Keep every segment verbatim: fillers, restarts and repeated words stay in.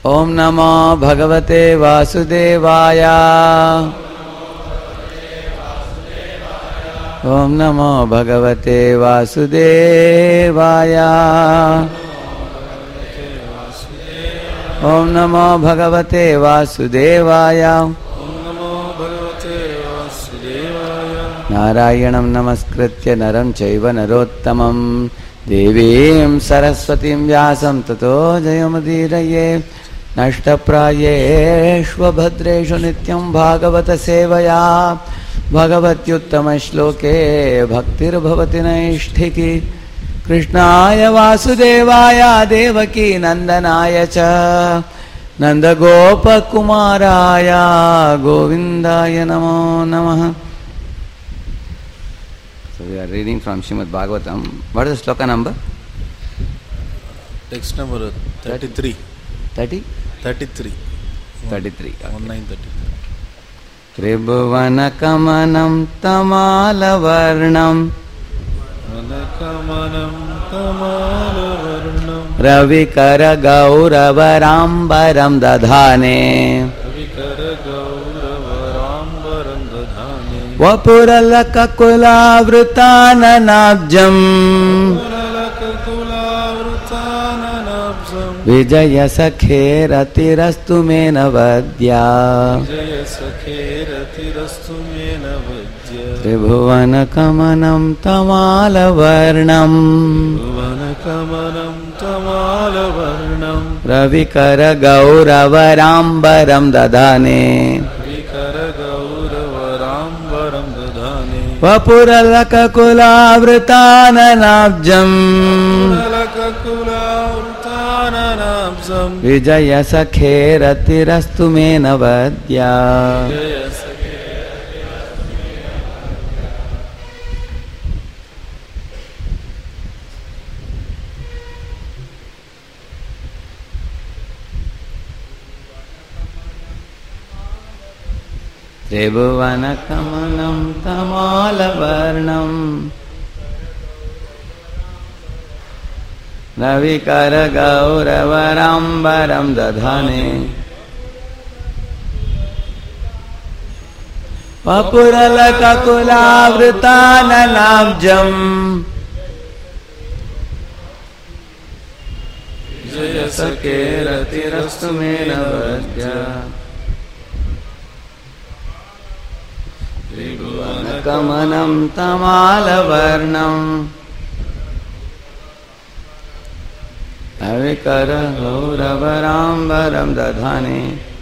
ओम नमो भगवते वासुदेवाय। ओम नमो भगवते वासुदेवाय। ओम नमो भगवते वासुदेवाय। नारायणं नमस्कृत्य नरं चैव नरोत्तमं देवीं सरस्वतीं व्यासं ततो जयमुदीरये। नष्टप्रायेष्व भद्रेषु नित्यं भागवत सेवया भगवत्युत्तमश्लोके भक्तिर्भवति नैष्ठिकी। कृष्णाय वासुदेवाय देवकी नंदनाय च नंदगोपकुमाराय गोविंदाय नमो नमः। So we are reading from Srimad Bhagavatam. What is the shloka number? Text number thirty-three. thirty? thirty-three. thirty-three. Okay. nineteen thirty-three. Tribhuvanakamanam tamalavarnam Vanakamanam tamalavarnam Ravikara gauravarambaram dadhane Ravikara gauravarambaram dadhane Vapuralakakulavrutananabjam Vapuralakakulavrutananabjam Vijaya sakherati mena vadya Vijaya sakherati mena vadya Tribhuvanakamanam tamalavarnam Vanakamanam tamalavarnam Ravikara gauravarambaram dadhane Ravikara gauravarambaram dadhane Vapuralakakulavrutananabjam Vapuralakakulavrutananabjam Vijaya sakherati mena vadya. Vijaya Tribhuvanakamanam tamalavarnam Ravikara gauravarambaram dadhane Vapuralakakulavrutananabjam Vijaya sakherati mena vadya. Tribhuvanakamanam tamalavarnam Ravikara gauravarambaram dadhane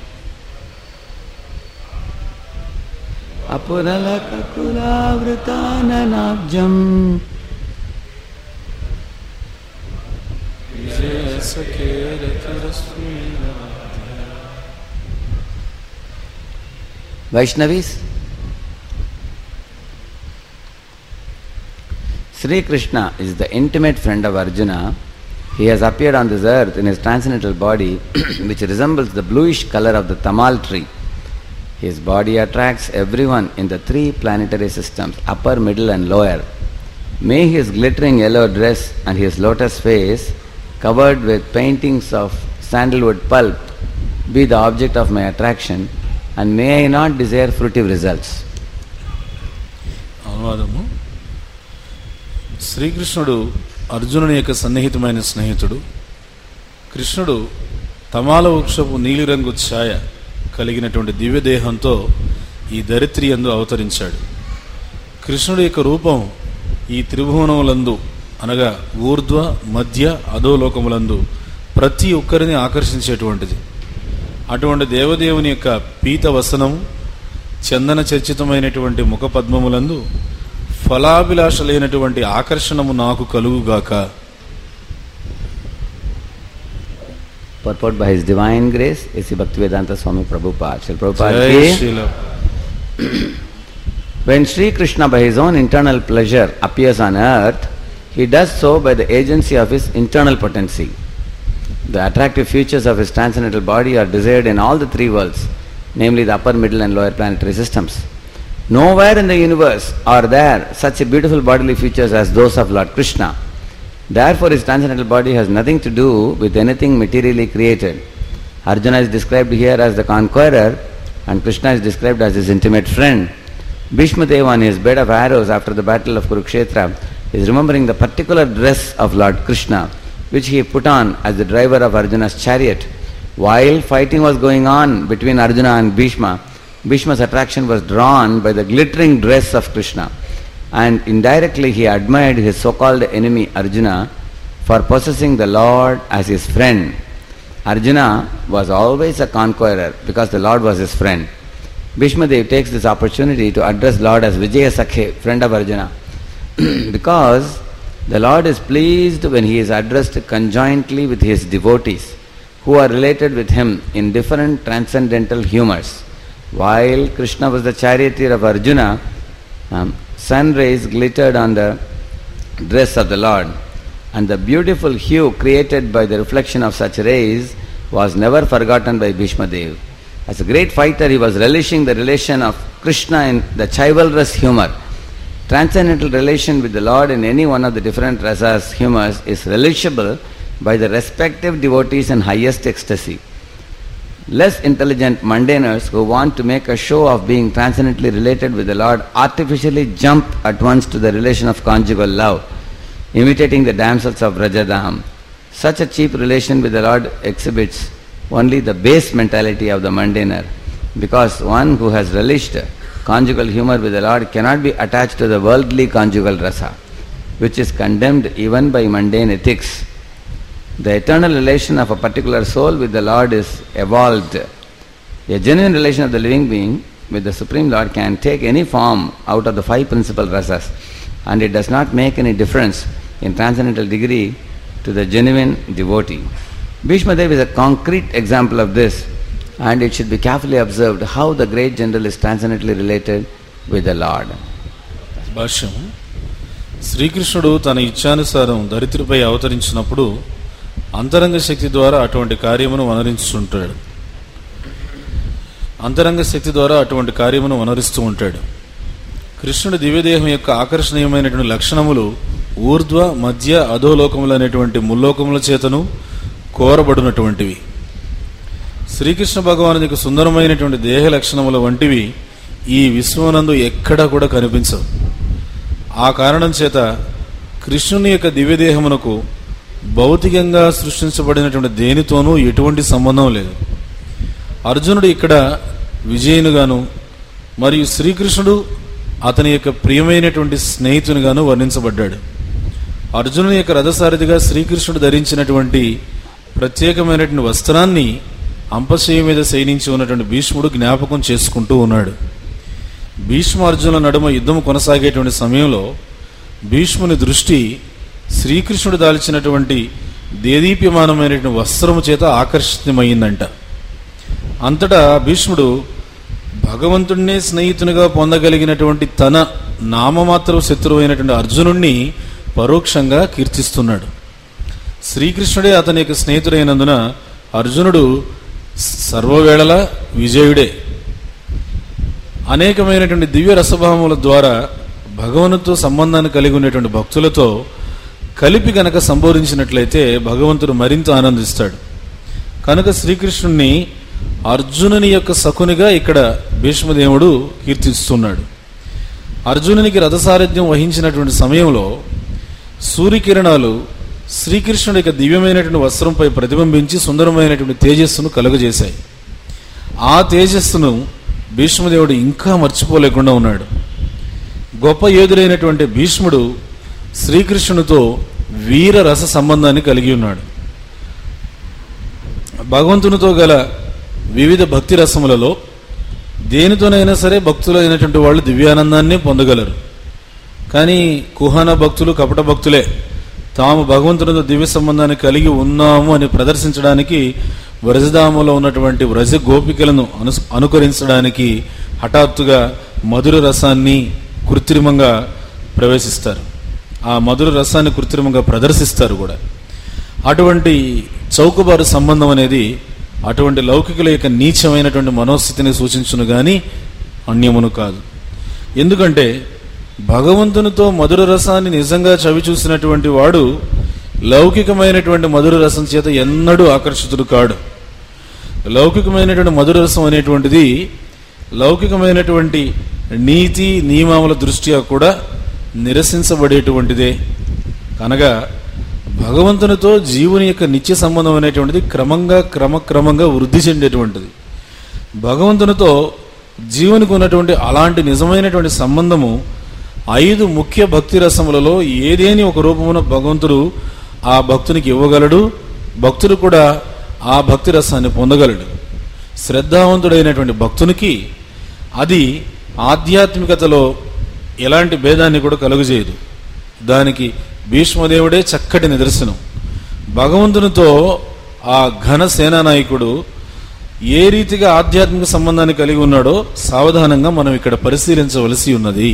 Vapuralakakulavrutananabjam Vijaya sakherati mena vadya. Vaishnavis, Sri Krishna is the intimate friend of Arjuna. He has appeared on this earth in his transcendental body which resembles the bluish color of the tamal tree. His body attracts everyone in the three planetary systems, upper, middle and lower. May his glittering yellow dress and his lotus face covered with paintings of sandalwood pulp be the object of my attraction, and may I not desire fruitive results. అనువాదము. శ్రీకృష్ణుడు అర్జునుని యొక్క సన్నిహితమైన స్నేహితుడు. కృష్ణుడు తమాల వృక్షపు నీలిరంగు ఛాయ కలిగినటువంటి దివ్యదేహంతో ఈ ధరిత్రి యందు అవతరించాడు. కృష్ణుడి యొక్క రూపం ఈ త్రిభువనములందు అనగా ఊర్ధ్వ మధ్య అధోలోకములందు ప్రతి ఒక్కరిని ఆకర్షించేటువంటిది. అటువంటి దేవదేవుని యొక్క పీత వసనము చందన చర్చితమైనటువంటి ముఖ పద్మములందు ఫలాభిలాష లేనటువంటి ఆకర్షణము నాకు కలుగుగాక. Purport by His Divine Grace, A C Bhaktivedanta Swami Prabhupada. Shri Prabhupada ki. When Sri Krishna by his own internal pleasure appears on earth, he does so by the agency of his internal potency. The attractive features of his transcendental body are desired in all the three worlds, namely the upper, middle and lower planetary systems. Nowhere in the universe are there such beautiful bodily features as those of Lord Krishna. Therefore his transcendental body has nothing to do with anything materially created. Arjuna is described here as the conqueror and Krishna is described as his intimate friend. Bhishma Deva on his bed of arrows after the battle of Kurukshetra is remembering the particular dress of Lord Krishna which he put on as the driver of Arjuna's chariot. While fighting was going on between Arjuna and Bhishma, Bhishma's attraction was drawn by the glittering dress of Krishna, and indirectly he admired his so-called enemy Arjuna for possessing the Lord as his friend. Arjuna was always a conqueror because the Lord was his friend. Bhishma Dev takes this opportunity to address Lord as Vijaya Sakhe, friend of Arjuna, because the Lord is pleased when he is addressed conjointly with his devotees who are related with him in different transcendental humors. While Krishna was the charioteer of Arjuna, um, sun rays glittered on the dress of the Lord, and the beautiful hue created by the reflection of such rays was never forgotten by Bhishma Dev. As a great fighter, he was relishing the relation of Krishna in the chivalrous humor. Transcendental relation with the Lord in any one of the different rasas, humors, is relishable by the respective devotees in highest ecstasy. Less intelligent mundaners who want to make a show of being transcendently related with the Lord artificially jump at once to the relation of conjugal love, imitating the damsels of Rajadam. Such a cheap relation with the Lord exhibits only the base mentality of the mundaner, because one who has relished conjugal humor with the Lord cannot be attached to the worldly conjugal rasa, which is condemned even by mundane ethics. The eternal relation of a particular soul with the Lord is evolved. A genuine relation of the living being with the Supreme Lord can take any form out of the five principal rasas, and it does not make any difference in transcendental degree to the genuine devotee. Bhishma Dev is a concrete example of this, and it should be carefully observed how the great general is transcendently related with the Lord. భాష్యం. శ్రీకృష్ణుడు తన ఇచ్ఛానుసారం దరిద్రపై అవతరించినప్పుడు అంతరంగ శక్తి ద్వారా అటువంటి కార్యమును వనరించుంటాడు అంతరంగ శక్తి ద్వారా అటువంటి కార్యమును వనరిస్తూ ఉంటాడు. కృష్ణుడి దివ్యదేహం యొక్క ఆకర్షణీయమైనటువంటి లక్షణములు ఊర్ధ్వ, మధ్య, అధోలోకములు అనేటువంటి ముల్లోకముల చేతను కోరబడినటువంటివి. శ్రీకృష్ణ భగవానునికి సుందరమైనటువంటి దేహ లక్షణముల వంటివి ఈ విశ్వనందు ఎక్కడా కూడా కనిపించవు. ఆ కారణం చేత కృష్ణుని యొక్క దివ్యదేహమునకు భౌతికంగా సృష్టించబడినటువంటి దేనితోనూ ఎటువంటి సంబంధం లేదు. అర్జునుడు ఇక్కడ విజయునిగాను మరియు శ్రీకృష్ణుడు అతని యొక్క ప్రియమైనటువంటి స్నేహితునిగాను వర్ణించబడ్డాడు. అర్జునుని యొక్క రథసారథిగా శ్రీకృష్ణుడు ధరించినటువంటి ప్రత్యేకమైనటువంటి వస్త్రాన్ని అంపశయ్య మీద శయనించి ఉన్నటువంటి భీష్ముడు జ్ఞాపకం చేసుకుంటూ ఉన్నాడు. భీష్మార్జునుల నడుమ యుద్ధం కొనసాగేటువంటి సమయంలో భీష్ముని దృష్టి శ్రీకృష్ణుడు దాల్చినటువంటి దేదీప్యమానమైనటువంటి వస్త్రము చేత ఆకర్షితమైందంట. అంతటా భీష్ముడు భగవంతుడినే స్నేహితునిగా పొందగలిగినటువంటి తన నామమాత్ర శత్రువు అయినటువంటి అర్జునుడిని పరోక్షంగా కీర్తిస్తున్నాడు. శ్రీకృష్ణుడే అతని యొక్క స్నేహితుడైనందున అర్జునుడు సర్వవేళలా విజయుడే. అనేకమైనటువంటి దివ్య రసభావముల ద్వారా భగవంతుతో సంబంధాన్ని కలిగి ఉన్నటువంటి భక్తులతో కలిపి గనక సంబోధించినట్లయితే భగవంతుడు మరింత ఆనందిస్తాడు. కనుక శ్రీకృష్ణుణ్ణి అర్జునుని యొక్క సఖునిగా ఇక్కడ భీష్మదేవుడు కీర్తిస్తున్నాడు. అర్జునునికి రథసారథ్యం వహించినటువంటి సమయంలో సూర్యకిరణాలు శ్రీకృష్ణుడి యొక్క దివ్యమైనటువంటి వస్త్రంపై ప్రతిబింబించి సుందరమైనటువంటి తేజస్సును కలుగజేశాయి. ఆ తేజస్సును భీష్మదేవుడు ఇంకా మర్చిపోలేకుండా ఉన్నాడు. గొప్ప యోధుడైనటువంటి భీష్ముడు శ్రీకృష్ణునితో వీర రస సంబంధాన్ని కలిగి ఉన్నాడు. భగవంతునితో గల వివిధ భక్తి రసములలో దేనితోనైనా సరే భక్తులైనటువంటి వాళ్ళు దివ్యానందాన్ని పొందగలరు. కానీ కుహన భక్తులు, కపట భక్తులే తాము భగవంతునితో దివ్య సంబంధాన్ని కలిగి ఉన్నాము అని ప్రదర్శించడానికి వ్రజధామంలో ఉన్నటువంటి వ్రజ గోపికలను అను అనుకరించడానికి హఠాత్తుగా మధుర రసాన్ని కృత్రిమంగా ప్రవేశిస్తారు. ఆ మధుర రసాన్ని కృత్రిమంగా ప్రదర్శిస్తారు కూడా. అటువంటి చౌకబారు సంబంధం అనేది అటువంటి లౌకికుల యొక్క నీచమైనటువంటి మనోస్థితిని సూచించును గాని అన్యమును కాదు. ఎందుకంటే భగవంతునితో మధుర రసాన్ని నిజంగా చవి చూసినటువంటి వాడు లౌకికమైనటువంటి మధుర రసం చేత ఎన్నడూ ఆకర్షితుడు కాడు. లౌకికమైనటువంటి మధుర రసం అనేటువంటిది లౌకికమైనటువంటి నీతి నియమాల దృష్ట్యా కూడా నిరసించబడేటువంటిదే. అనగా భగవంతునితో జీవుని యొక్క నిత్య సంబంధం అనేటువంటిది క్రమంగా క్రమక్రమంగా వృద్ధి చెందేటువంటిది. భగవంతునితో జీవునికి ఉన్నటువంటి అలాంటి నిజమైనటువంటి సంబంధము ఐదు ముఖ్య భక్తి రసములలో ఏదేని ఒక రూపమున భగవంతుడు ఆ భక్తునికి ఇవ్వగలడు. భక్తుడు కూడా ఆ భక్తి రసాన్ని పొందగలడు. శ్రద్ధావంతుడైనటువంటి భక్తునికి అది ఆధ్యాత్మికతలో ఎలాంటి భేదాన్ని కూడా కలుగజేయదు. దానికి భీష్మదేవుడే చక్కటి నిదర్శనం. భగవంతునితో ఆ ఘన సేనానాయకుడు ఏ రీతిగా ఆధ్యాత్మిక సంబంధాన్ని కలిగి ఉన్నాడో సావధానంగా మనం ఇక్కడ పరిశీలించవలసి ఉన్నది.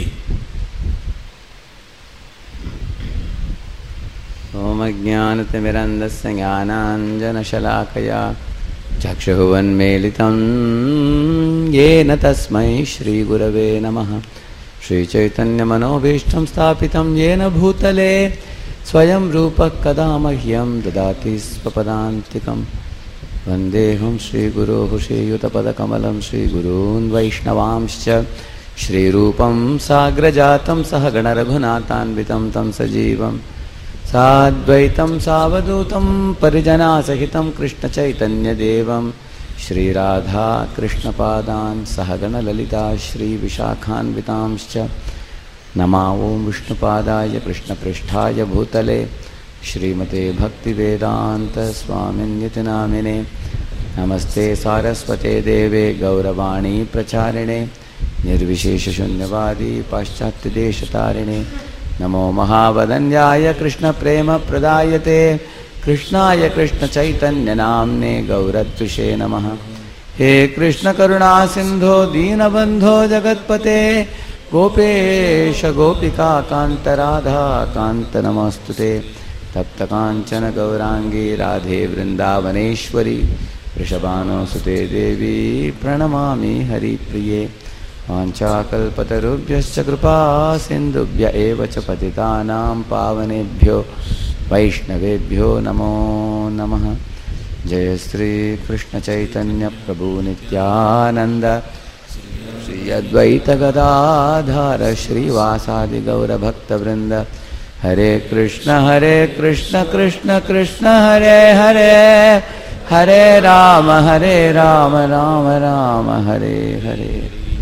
ఓమజ్ఞానతిమిరంధస్య జ్ఞానాంజనశలాకయా చక్షురున్మీలితం యేన తస్మై శ్రీగురవే నమః. శ్రీచైతన్యమనోభీష్టం స్థాపితం యేన భూతలే స్వయం రూపః కదా మహ్యం దదాతి స్వపదాంతికం. వందేహం శ్రీగురోః శ్రీయుతపదకమలం శ్రీగురూన్ వైష్ణవాంశ్చ శ్రీరూపం సాగ్రజాతం సహగణ రఘునాథాన్వితం తం సజీవం సాద్వైతం సావధూతం పరిజనాసహితం కృష్ణచైతన్యదేవం శ్రీరాధా కృష్ణపాదాన్ సహగణ లలితా శ్రీవిశాఖాన్వితాంశ్చ నమా ఓం విష్ణుపాదాయ కృష్ణపృష్ఠాయ భూతలే శ్రీమతే భక్తివేదాంత స్వామిన్యతి నామినే. నమస్తే సారస్వతే దేవే గౌరవాణీ ప్రచారిణే నిర్విశేషశూన్యవాది పాశ్చాత్యదేశతారిణే. నమో మహావదన్యాయ కృష్ణప్రేమప్రదాయతే కృష్ణాయ కృష్ణచైతన్యనామ్నే గౌరద్విషే నమః. హే కృష్ణకరుణా సింధో దీనబంధో జగత్పతే గోపేశ గోపికా కాంత రాధా కాంత నమోస్తుతే. తప్త కాంచన గౌరాంగీ రాధే వృందావనేశ్వరి వృషభానుసుతే దేవీ ప్రణమామి హరిప్రియే. వాంఛాకల్పతరుభ్యశ్చ కృపా సింధుభ్య ఏవ చ పతితానాం పావనేభ్యో వైష్ణవేభ్యో నమో నమః. జయ శ్రీ కృష్ణ చైతన్య ప్రభు నిత్యానంద శ్రీ అద్వైత Gadadhara శ్రీవాసాది గౌరభక్తవృంద. Hare Krishna Hare Krishna Krishna Krishna Hare Hare Hare Rama Hare Rama Rama Rama Hare Hare.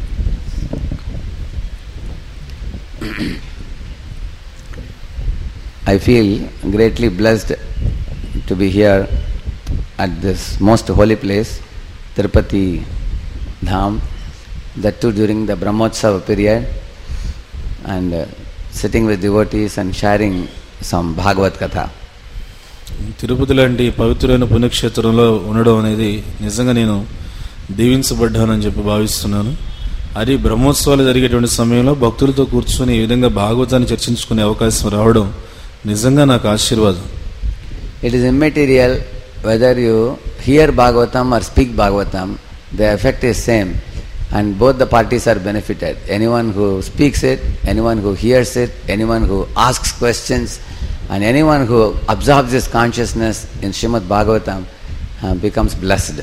I feel greatly blessed to be here at this most holy place, Tirupati Dham, that too during the Brahmotsava period, and uh, sitting with devotees and sharing some Bhagavad Katha. Tirupati లాంటి పవిత్రమైన పుణ్యక్షేత్రంలో ఉండడం అనేది నిజంగా నేను దీవించబడ్డానని చెప్పి భావిస్తున్నాను. అది బ్రహ్మోత్సవాలు జరిగేటువంటి సమయంలో భక్తులతో కూర్చొని ఈ విధంగా భాగవతాన్ని చర్చించుకునే అవకాశం రావడం నిజంగా నాకు ఆశీర్వాదం. It is immaterial whether you hear Bhagavatam or speak Bhagavatam, the effect is same and both the parties are benefited. Anyone who speaks it, anyone who hears it, anyone who asks questions and anyone who absorbs this consciousness in Srimad Bhagavatam uh, becomes blessed.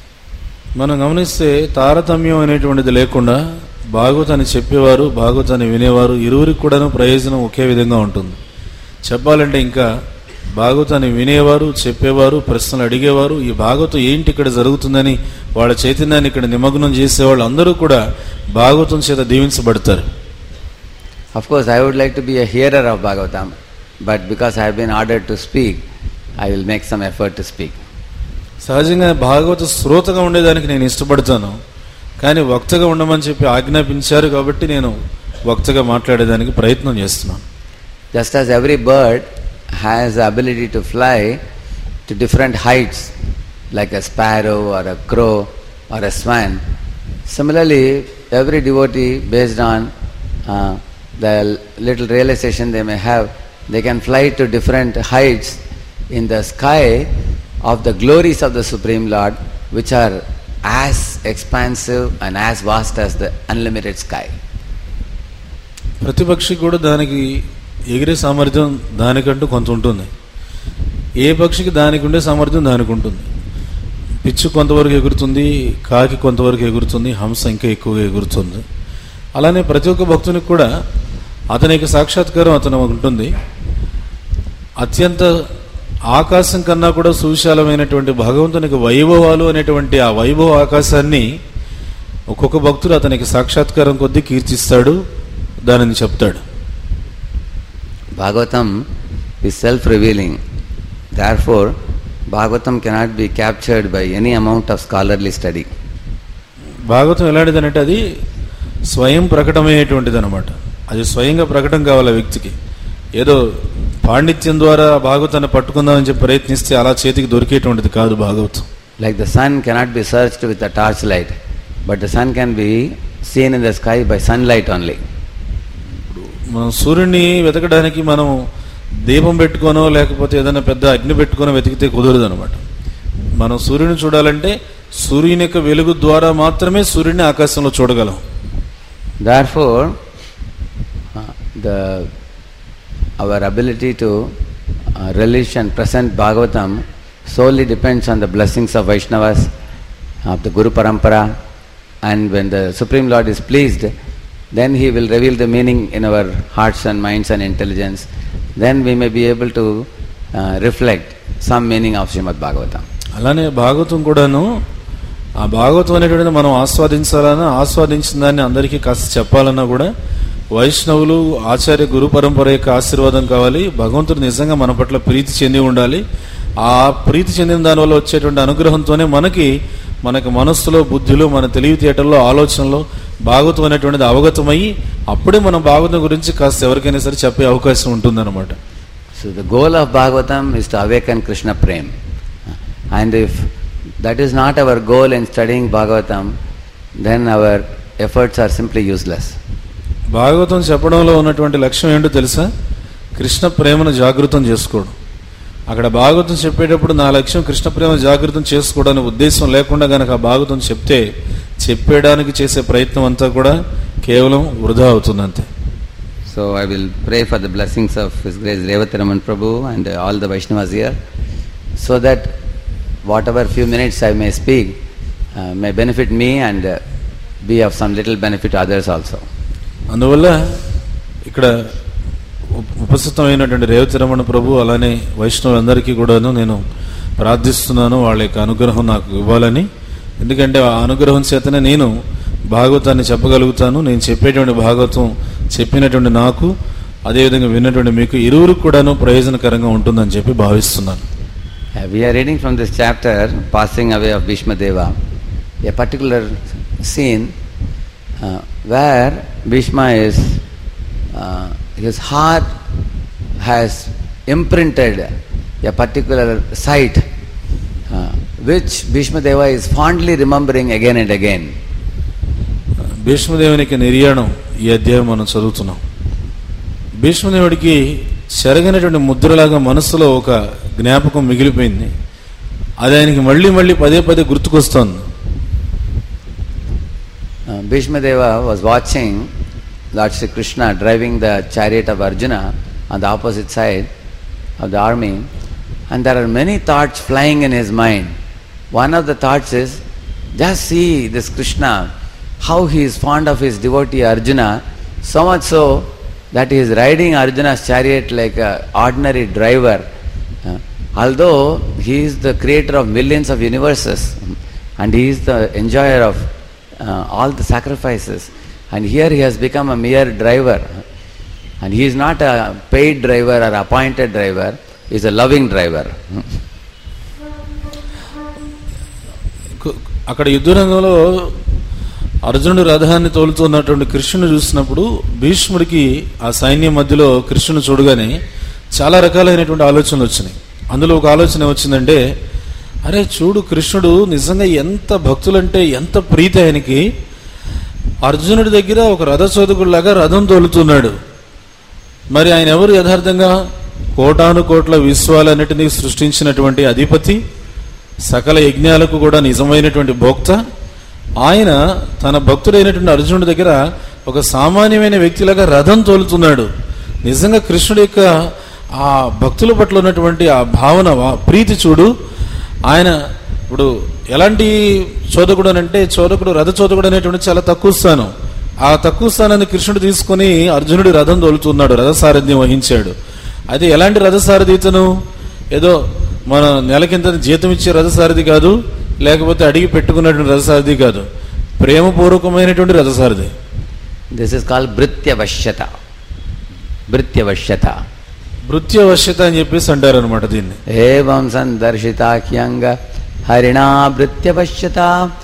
మనం గమనిస్తే తారతమ్యం అనేటువంటిది లేకుండా భాగవతాన్ని చెప్పేవారు భాగవతాన్ని వినేవారు ఇరువురికి కూడాను ప్రయోజనం ఒకే విధంగా ఉంటుంది. చెప్పాలంటే ఇంకా భాగవతాన్ని వినేవారు చెప్పేవారు ప్రశ్నలు అడిగేవారు ఈ భాగవతం ఏంటి ఇక్కడ జరుగుతుందని వాళ్ళ చైతన్యాన్ని ఇక్కడ నిమగ్నం చేసేవాళ్ళు అందరూ కూడా భాగవతం చేత దీవించబడతారు. Of course, I would like to be a hearer of Bhagavatam, but because I have been ordered to speak, I will make some effort to speak. సహజంగా భాగవత శ్రోతగా ఉండేదానికి నేను ఇష్టపడతాను, కానీ వక్తగా ఉండమని చెప్పి ఆజ్ఞాపించారు కాబట్టి నేను వక్తగా మాట్లాడేదానికి ప్రయత్నం చేస్తున్నాను. Just as every bird has the ability to fly to different heights, like a sparrow or a crow or a swan, similarly, every devotee, based on uh, the little realization they may have, they can fly to different heights in the sky of the glories of the Supreme Lord, which are as expansive and as vast as the unlimited sky. ప్రతి పక్షి కూడా దానికి ఎగిరే సామర్థ్యం దానికంటూ కొంత ఉంటుంది. ఏ పక్షికి దానికి ఉండే సామర్థ్యం దానికి ఉంటుంది. పిచ్చు కొంతవరకు ఎగురుతుంది, కాకి కొంతవరకు ఎగురుతుంది, హంస ఇంకా ఎక్కువగా ఎగురుతుంది. అలానే ప్రతి ఒక్క భక్తునికి కూడా అతనికి సాక్షాత్కారం అతను ఉంటుంది. అత్యంత ఆకాశం కన్నా కూడా సువిశాలమైనటువంటి భగవంతునికి వైభవాలు అనేటువంటి ఆ వైభవ ఆకాశాన్ని ఒక్కొక్క భక్తుడు అతనికి సాక్షాత్కారం కొద్దీ కీర్తిస్తాడు, దానిని చెప్తాడు. Bhagavatam is self-revealing. Therefore, Bhagavatam cannot be captured by any amount of scholarly study. Bhagavatam ఎలాంటిదనంటే అది స్వయం ప్రకటమయ్యేటువంటిది అనమాట. అది స్వయంగా ప్రకటన కావాలి వ్యక్తికి. ఏదో పాండిత్యం ద్వారా భాగవతాన్ని పట్టుకుందామని చెప్పి ప్రయత్నిస్తే అలా చేతికి దొరికేటువంటిది కాదు Bhagavatam. Like the sun cannot be searched with a torchlight, but the sun can be seen in the sky by sunlight only. మనం సూర్యుడిని వెతకడానికి మనం దీపం పెట్టుకోనో లేకపోతే ఏదైనా పెద్ద అగ్ని పెట్టుకోనో వెతికితే కుదరదు అనమాట. మనం సూర్యుని చూడాలంటే సూర్యుని యొక్క వెలుగు ద్వారా మాత్రమే సూర్యుని ఆకాశంలో చూడగలం. Therefore, uh, the our ability to uh, relish and present Bhagavatam solely depends on the blessings of Vaishnavas, of the Guru Parampara, and when the Supreme Lord is pleased, then He will reveal the meaning in our hearts and minds and intelligence. Then we may be able to uh, reflect some meaning of Srimad Bhagavatam. అలానే భాగవతం కూడాను ఆ భాగవతం అనేటువంటిది మనం ఆస్వాదించాలన్నా, ఆస్వాదించిన దాన్ని అందరికీ కాస్త చెప్పాలన్నా కూడా వైష్ణవులు, ఆచార్య గురు పరంపర యొక్క ఆశీర్వాదం కావాలి. భగవంతుడు నిజంగా మన పట్ల ప్రీతి చెంది ఉండాలి. ఆ ప్రీతి చెందిన దానివల్ల వచ్చేటువంటి అనుగ్రహంతోనే మనకి మనకి మనస్సులో, బుద్ధిలో, మన తెలివితేటల్లో, ఆలోచనలో భాగవతం అనేటువంటిది అవగతమయ్యి అప్పుడే మనం భాగవతం గురించి కాస్త ఎవరికైనా సరే చెప్పే అవకాశం ఉంటుందన్నమాట. So the goal of Bhagavatam is to awaken Krishna Prem. And if that is not our goal in studying Bhagavatam, then our efforts are simply useless. Bhagavatam చెప్పడంలో ఉన్నటువంటి లక్ష్యం ఏంటో తెలుసా? కృష్ణ ప్రేమను జాగృతం చేసుకోవడం. అక్కడ భాగవతం చెప్పేటప్పుడు నా లక్ష్యం కృష్ణ ప్రేమ జాగృతం చేసుకోవడానికి ఉద్దేశం లేకుండా గనక ఆ భాగవతం చెప్తే చెప్పేయడానికి చేసే ప్రయత్నం అంతా కూడా కేవలం వృధా అవుతుందంతే. So I will pray for the blessings of His Grace Revatiraman Prabhu and uh, all the Vaishnavas here, so that whatever few minutes I may speak uh, may benefit me and uh, be of some little benefit to others also. అందువల్ల ఇక్కడ ఉపస్థితమైనటువంటి రేవతిరమణ ప్రభు అలానే వైష్ణవులందరికీ కూడాను నేను ప్రార్థిస్తున్నాను వాళ్ళ యొక్క అనుగ్రహం నాకు ఇవ్వాలని. ఎందుకంటే ఆ అనుగ్రహం చేతనే నేను భాగవతాన్ని చెప్పగలుగుతాను. నేను చెప్పేటువంటి భాగవతం చెప్పినటువంటి నాకు, అదేవిధంగా విన్నటువంటి మీకు ఇరువురికి కూడాను ప్రయోజనకరంగా ఉంటుందని చెప్పి భావిస్తున్నాను. We are reading from this chapter, Passing Away of Bhishma Deva, a particular scene uh, where Bhishma is, uh, his heart has imprinted a particular sight uh, which Bhishma Deva is fondly remembering again and again. భీష్మదేవునికి నిర్యాణం ఈ అధ్యాయం మనం చదువుతున్నాం. భీష్మదేవుడికి చెరగినటువంటి ముద్రలాగా మనస్సులో ఒక జ్ఞాపకం మిగిలిపోయింది. అది ఆయనకి మళ్ళీ మళ్ళీ పదే పదే గుర్తుకొస్తోంది. uh, Bhishma Deva was watching Lord Shri Krishna driving the chariot of Arjuna on the opposite side of the army, and there are many thoughts flying in his mind. One of the thoughts is, just see this Krishna, how he is fond of his devotee Arjuna, so much so that he is riding Arjuna's chariot like an ordinary driver. Uh, although he is the creator of millions of universes and he is the enjoyer of uh, all the sacrifices, and here he has become a mere driver, and he is not a paid driver or appointed driver, he is a loving driver. అక్కడ యుద్ధరంగంలో అర్జునుడు రథాన్ని తోలుతున్నటువంటి కృష్ణుని చూసినప్పుడు భీష్ముడికి ఆ సైన్యం మధ్యలో కృష్ణుని చూడగానే చాలా రకాలైనటువంటి ఆలోచనలు వచ్చినాయి. అందులో ఒక ఆలోచన వచ్చిందంటే, అరే చూడు కృష్ణుడు నిజంగా ఎంత భక్తులంటే ఎంత ప్రీతి ఆయనకి, అర్జునుడి దగ్గర ఒక రథ చోదకుడిలాగా రథం తోలుతున్నాడు. మరి ఆయన ఎవరు? యథార్థంగా కోటాను కోట్ల విశ్వాలన్నిటినీ సృష్టించినటువంటి అధిపతి, సకల యజ్ఞాలకు కూడా నిజమైనటువంటి భోక్త. ఆయన తన భక్తుడైనటువంటి అర్జునుడి దగ్గర ఒక సామాన్యమైన వ్యక్తిలాగా రథం తోలుతున్నాడు. నిజంగా కృష్ణుడి యొక్క ఆ భక్తుల పట్ల ఉన్నటువంటి ఆ భావన, ప్రీతి చూడు. ఆయన ఇప్పుడు ఎలాంటి చోదకుడు అని అంటే, చోదకుడు రథ చోదకుడు అనేటువంటి చాలా తక్కువ స్థానం. ఆ తక్కువ స్థానాన్ని కృష్ణుడు తీసుకుని అర్జునుడి రథం తోలుతున్నాడు, రథసారథ్యం వహించాడు. అయితే ఎలాంటి రథసారథి ఇతను? ఏదో మన నెలకింత జీతం ఇచ్చే రథసారథి కాదు, లేకపోతే అడిగి పెట్టుకున్నటువంటి రథసారథి కాదు, ప్రేమపూర్వకమైనటువంటి రథసారథి. దిస్ ఇస్ కాల్డ్ భృత్యవశ్యత. భృత్యవశ్యత భృత్యవశ్యత అని చెప్పేసి అంటారు అనమాట దీన్ని. ఏవం సందర్శితాఖ్యంగ హరిణా భృత్యవశ్యత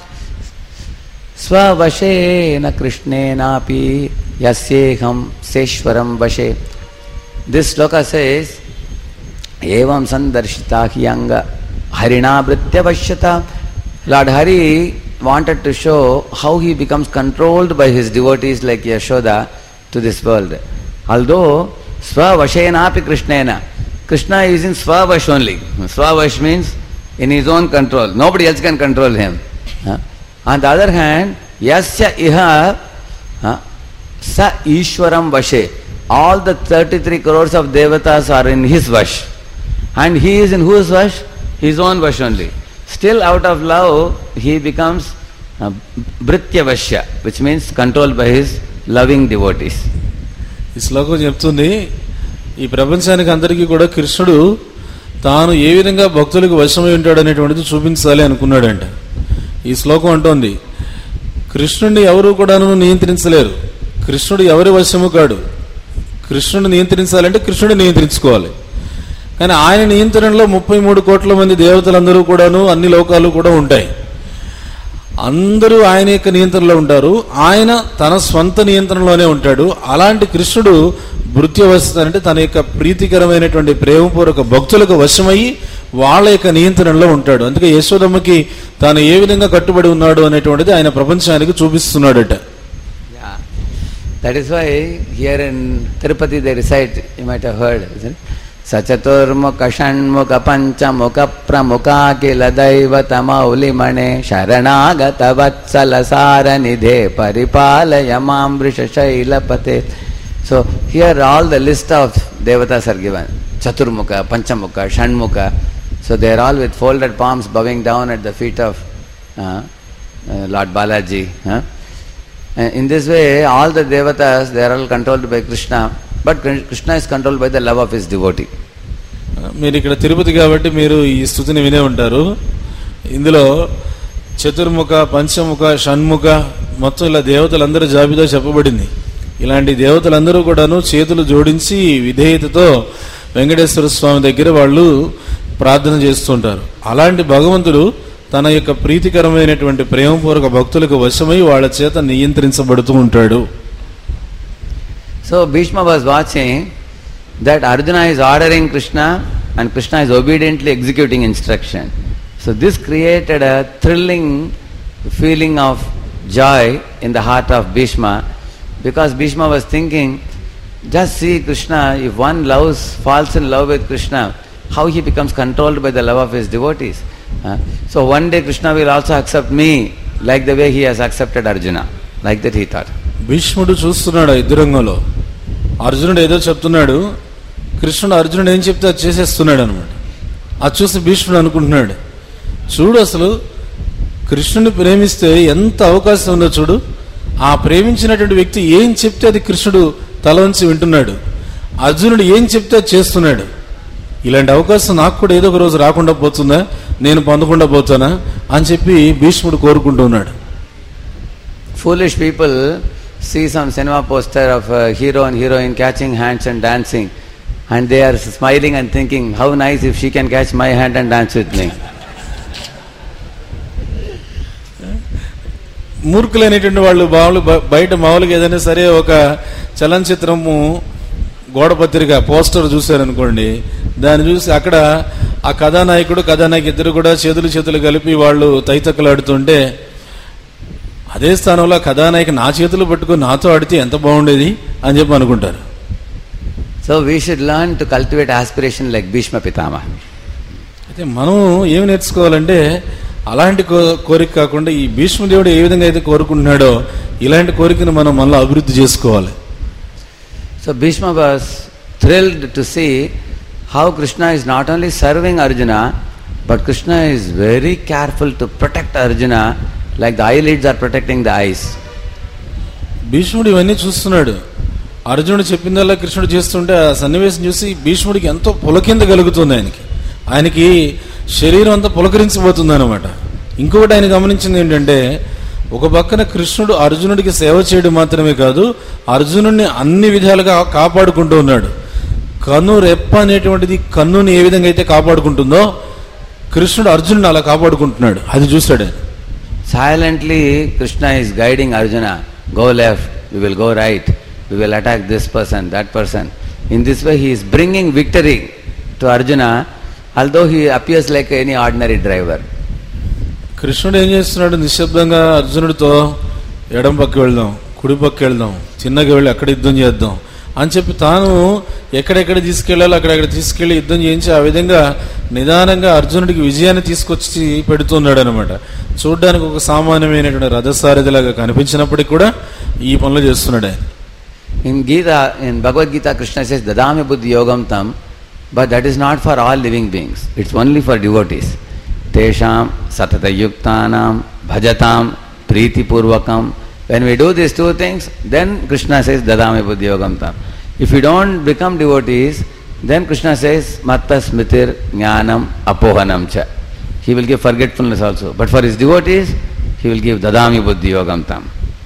స్వవశేన కృష్ణేనాపి యస్యేహం సేశ్వరం వశే. దిస్ శ్లోక సేస్ ఏవం సందర్శితాఖ్యంగ హరిణా భృత్యవశ్యత. Lord Hari wanted to show how he becomes controlled by his devotees like Yashoda to this world. Although Svavashenapi Krishnena, Krishna is in Svavash only. Svavash means in his own control. Nobody else can control him. Huh? On the other hand, Yasya Iha huh, Sa Ishwaram Vashe. All the thirty-three crores of devatas are in his vash. And he is in whose vash? His own vash only. Still out of love, he becomes uh, Bhrityavashya, which means controlled by his loving devotees. ఈ శ్లోకం చెప్తుంది, ఈ ప్రపంచానికి అందరికీ కూడా కృష్ణుడు తాను ఏ విధంగా భక్తులకు వశమై ఉంటాడు అనేటువంటిది చూపించాలి అనుకున్నాడంట. ఈ శ్లోకం అంటోంది, కృష్ణుడిని ఎవరు కూడాను నియంత్రించలేరు, కృష్ణుడు ఎవరి వశము కాడు. కృష్ణుడిని నియంత్రించాలంటే కృష్ణుడు నియంత్రించుకోవాలి. కానీ ఆయన నియంత్రణలో ముప్పై మూడు కోట్ల మంది దేవతలందరూ కూడాను, అన్ని లోకాలు కూడా ఉంటాయి. అందరూ ఆయన యొక్క నియంత్రణలో ఉంటారు, ఆయన తన స్వంత నియంత్రణలోనే ఉంటాడు. అలాంటి కృష్ణుడు భృత్యవస్థ అంటే తన యొక్క ప్రీతికరమైనటువంటి ప్రేమపూర్వక భక్తులకు వశమయ్యి వాళ్ళ యొక్క నియంత్రణలో ఉంటాడు. అందుకే యశోదమ్మకి తాను ఏ విధంగా కట్టుబడి ఉన్నాడు అనేటువంటిది ఆయన ప్రపంచానికి చూపిస్తున్నాడట. That is why here in Tirupati they recite, you might have heard, isn't it? సచతుర్ముఖ Shanmukha పంచముఖ ప్రముఖాఖిల దైవతమౌలిమణే శరణాగత వత్సల సారనిధే పరిపాలయ మాం వృషశైలపతే. So here all the list of దేవతాస్ ఆర్ గివెన్. చతుర్ముఖ, పంచముఖ, షణ్ముఖ. So they are all with folded palms bowing down at the feet of Lord Balaji. In this way, all the devatas, they are all controlled by Krishna. But Krishna is controlled by the love of his devotee. మీరు ఇక్కడ తిరుపతి కాబట్టి మీరు ఈ స్తుతిని వినే ఉంటారు. ఇందులో చతుర్ముఖ, పంచముఖ, షణ్ముఖ మొత్తం ఇలా దేవతలందరూ జాబితా చెప్పబడింది. ఇలాంటి దేవతలందరూ కూడాను చేతులు జోడించి విధేయతతో వెంకటేశ్వర స్వామి దగ్గర వాళ్ళు ప్రార్థన చేస్తుంటారు. అలాంటి భగవంతుడు తన యొక్క ప్రీతికరమైనటువంటి ప్రేమపూర్వక భక్తులకు వశమై వాళ్ళ చేత నియంత్రించబడుతూ ఉంటాడు. So Bhishma was watching that Arjuna is ordering Krishna and Krishna is obediently executing instruction. So this created a thrilling feeling of joy in the heart of Bhishma, because Bhishma was thinking, just see Krishna, if one loves, falls in love with Krishna, how he becomes controlled by the love of his devotees. Uh, so one day Krishna will also accept me like the way he has accepted Arjuna. Like that he thought. భీష్ముడు చూస్తున్నాడు ఇద్దరంగంలో. అర్జునుడు ఏదో చెప్తున్నాడు, కృష్ణుడు అర్జునుడు ఏం చెప్తే అది చేసేస్తున్నాడు అనమాట. అది చూసి భీష్ముడు అనుకుంటున్నాడు, చూడు అసలు కృష్ణుని ప్రేమిస్తే ఎంత అవకాశం ఉందో చూడు. ఆ ప్రేమించినటువంటి వ్యక్తి ఏం చెప్తే అది కృష్ణుడు తల వంచి వింటున్నాడు. అర్జునుడు ఏం చెప్తే అది చేస్తున్నాడు. ఇలాంటి అవకాశం నాకు కూడా ఏదో ఒక రోజు రాకుండా పోతుందా, నేను పొందకుండా పోతానా అని చెప్పి భీష్ముడు కోరుకుంటూ ఉన్నాడు. Foolish people see some cinema poster of a hero and heroine catching hands and dancing, and they are smiling and thinking, how nice if she can catch my hand and dance with me. మూర్ఖులైనటువంటి వాళ్ళు బావులు బయట మామూలుగా ఏదైనా సరే ఒక చలనచిత్రము గోడ పత్రిక poster చూశారనుకోండి, దాన్ని చూసి అక్కడ ఆ కథానాయకుడు కథానాయకు ఇద్దరు కూడా చేతులు చేతులు కలిపి వాళ్ళు తైతక్కలాడుతుంటే, అదే స్థానంలో కథానాయకు నా చేతులు పట్టుకుని నాతో ఆడితే ఎంత బాగుండేది అని చెప్పి అనుకుంటారు. So we should learn to cultivate aspiration like Bhishma Pitamaha. అయితే మనం ఏమి నేర్చుకోవాలంటే, అలాంటి కోరిక కాకుండా ఈ భీష్మదేవుడు ఏ విధంగా అయితే కోరుకుంటున్నాడో ఇలాంటి కోరికను మనం మనలో అభివృద్ధి చేసుకోవాలి. So Bhishma was thrilled to see how Krishna is not only serving Arjuna but Krishna is very careful to protect Arjuna like the eyelids are protecting the eyes. భీష్ముడు ఇవన్నీ చూస్తున్నాడు. అర్జునుడు చెప్పిందల్లా కృష్ణుడు చేస్తుంటే ఆ సన్నివేశం చూసి భీష్ముడికి ఎంతో పులకింద కలుగుతుంది. ఆయనకి ఆయనకి శరీరం అంతా పులకరించిపోతుంది అనమాట. ఇంకొకటి ఆయన గమనించింది ఏంటంటే, ఒక పక్కన కృష్ణుడు అర్జునుడికి సేవ చేయడం మాత్రమే కాదు, అర్జునుడిని అన్ని విధాలుగా కాపాడుకుంటూ ఉన్నాడు. కన్ను రెప్ప అనేటువంటిది కన్నుని ఏ విధంగా అయితే కాపాడుకుంటుందో కృష్ణుడు అర్జునుడిని అలా కాపాడుకుంటున్నాడు. అది చూశాడు. Silently Krishna is guiding Arjuna, go left, we will go right, we will attack this person, that person. In this way he is bringing victory to Arjuna, although he appears like any ordinary driver. కృష్ణుడు ఏం చేస్తున్నాడు, నిశ్శబ్దంగా అర్జునుడితో ఎడం పక్క వెళ్దాం, కుడి పక్క వెళ్దాం, చిన్నగా వెళ్ళి అక్కడ యుద్ధం చేద్దాం అని చెప్పి తాను ఎక్కడెక్కడ తీసుకెళ్లాలో అక్కడెక్కడ తీసుకెళ్లి యుద్ధం చేయించి ఆ విధంగా నిదానంగా అర్జునుడికి విజయాన్ని తీసుకొచ్చి పెడుతున్నాడు అనమాట. చూడ్డానికి ఒక సామాన్యమైనటువంటి రథసారథిలాగా కనిపించినప్పటికీ కూడా ఈ పనులు చేస్తున్నాడు. In Gita, in Bhagavad Gita, Krishna says dadami buddhi yogam tam, but that is not for all living beings, it's only for devotees. Tesham satata yuktanam bhajatam priti purvakam. When we do these two things, then Krishna says dadami buddhi yogam tam. If we don't become devotees, then Krishna says matta smritir jnanam apohanam cha. He will give forgetfulness also, but for his devotees he will give dadami buddhi yogam tam.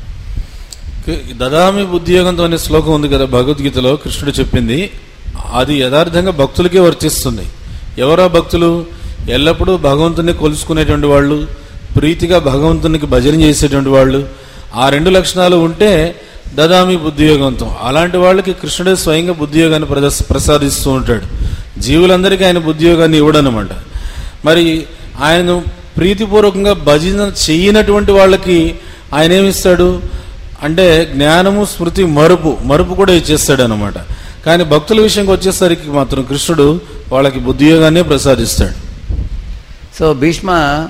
దదామి బుద్ధియోగంతో అనే శ్లోకం ఉంది కదా భగవద్గీతలో, కృష్ణుడు చెప్పింది. అది యథార్థంగా భక్తులకే వర్తిస్తుంది. ఎవరా భక్తులు? ఎల్లప్పుడూ భగవంతుని కొలుసుకునేటువంటి వాళ్ళు, ప్రీతిగా భగవంతునికి భజన చేసేటువంటి వాళ్ళు. ఆ రెండు లక్షణాలు ఉంటే దదామి బుద్ధియోగంతో. అలాంటి వాళ్ళకి కృష్ణుడే స్వయంగా బుద్ధియోగాన్ని ప్రదర్శ ప్రసాదిస్తూ ఉంటాడు. జీవులందరికీ ఆయన బుద్ధియోగాన్ని ఇవ్వడనమాట. మరి ఆయనను ప్రీతిపూర్వకంగా భజన చెయ్యనటువంటి వాళ్ళకి ఆయన ఏమిస్తాడు అంటే జ్ఞానము, స్మృతి, మరుపు మరుపు కూడా ఇచ్చేస్తాడు అనమాట. కానీ భక్తుల విషయంకి వచ్చేసరికి మాత్రం కృష్ణుడు వాళ్ళకి బుద్ధియోగాన్ని ప్రసాదిస్తాడు. So Bhishma,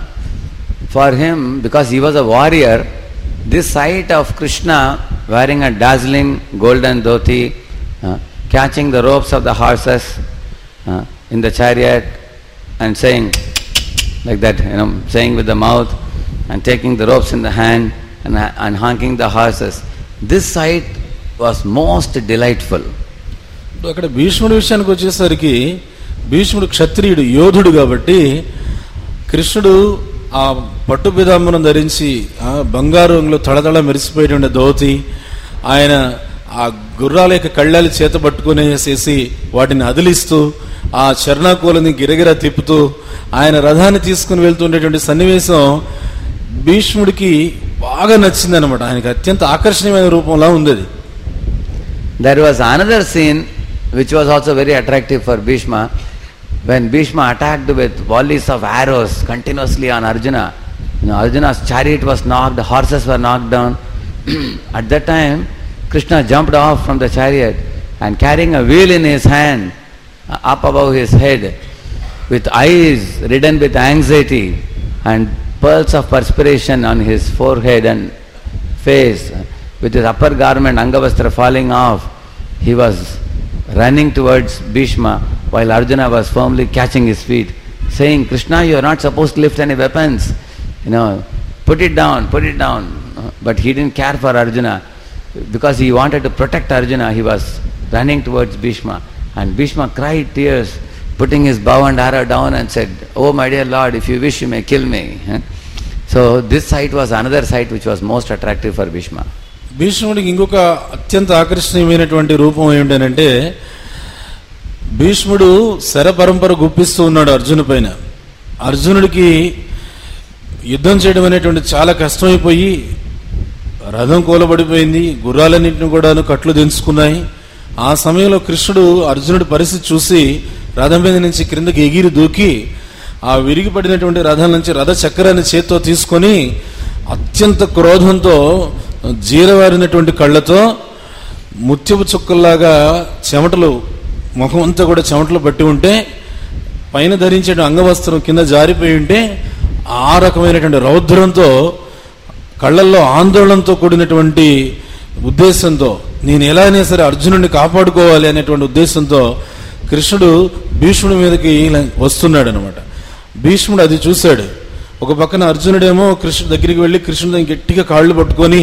for him, because he was a warrior, this sight of Krishna wearing a dazzling golden dhoti, uh, catching the ropes of the horses uh, in the chariot and saying like that, you know, saying with the mouth and taking the ropes in the hand and, and honking the horses, this sight was most delightful. అక్కడ భీష్ముడి విషయానికి వచ్చేసరికి భీష్ముడు క్షత్రియుడు, యోధుడు కాబట్టి కృష్ణుడు ఆ పట్టు పితాంబరం ధరించి ఆ బంగారంలో తళతళ మెరిసిపోయేటువంటి ధోతి, ఆయన ఆ గుర్రాల యొక్క కళ్ళాలి చేత పట్టుకునేసేసి వాటిని అదిలిస్తూ ఆ చర్ణాకోలని గిరగిరా తిప్పుతూ ఆయన రథాన్ని తీసుకుని వెళ్తుండేటువంటి సన్నివేశం భీష్ముడికి బాగా నచ్చింది అనమాట. ఆయనకి అత్యంత ఆకర్షణీయమైన రూపంలా ఉంది. There was another scene which was also very attractive for Bhishma. When Bhishma attacked with volleys of arrows continuously on Arjuna, you know, Arjuna's chariot was knocked, the horses were knocked down. At that time, Krishna jumped off from the chariot and carrying a wheel in his hand, uh, up above his head, with eyes ridden with anxiety and pearls of perspiration on his forehead and face, with his upper garment Angavastra falling off, he was running towards Bhishma while Arjuna was firmly catching his feet, saying, Krishna, you are not supposed to lift any weapons, you know, put it down, put it down. But he didn't care for Arjuna. Because he wanted to protect Arjuna, he was running towards Bhishma. And Bhishma cried tears, putting his bow and arrow down and said, oh my dear Lord, if you wish you may kill me. So this sight was another sight which was most attractive for Bhishma. భీష్ముడికి ఇంకొక అత్యంత ఆకర్షణీయమైనటువంటి రూపం ఏమిటంటే, భీష్ముడు శర పరంపర గుప్పిస్తూ ఉన్నాడు అర్జును పైన. అర్జునుడికి యుద్ధం చేయడం అనేటువంటి చాలా కష్టమైపోయి రథం కూలబడిపోయింది, గుర్రాలన్నింటిని కూడా కట్లు దించుకున్నాయి. ఆ సమయంలో కృష్ణుడు అర్జునుడి పరిస్థితి చూసి రథం మీద నుంచి క్రిందకి ఎగిరి దూకి ఆ విరిగిపడినటువంటి రథం నుంచి రథ చక్రాన్ని చేత్తో తీసుకొని అత్యంత క్రోధంతో జీరవారినటువంటి కళ్ళతో ముత్యపు చుక్కల్లాగా చెమటలు, ముఖం అంతా కూడా చెమటలు పట్టి ఉంటే, పైన ధరించే అంగవస్త్రం కింద జారిపోయి ఉంటే, ఆ రకమైనటువంటి రౌద్రంతో, కళ్ళల్లో ఆందోళనతో కూడినటువంటి ఉద్దేశంతో, నేను ఎలా అయినా సరే అర్జునుడిని కాపాడుకోవాలి అనేటువంటి ఉద్దేశంతో కృష్ణుడు భీష్ముడి మీదకి వస్తున్నాడు అనమాట. భీష్ముడు అది చూశాడు. ఒక పక్కన అర్జునుడేమో కృష్ణుడి దగ్గరికి వెళ్ళి కృష్ణుడిని గట్టిగా కాళ్ళు పట్టుకొని,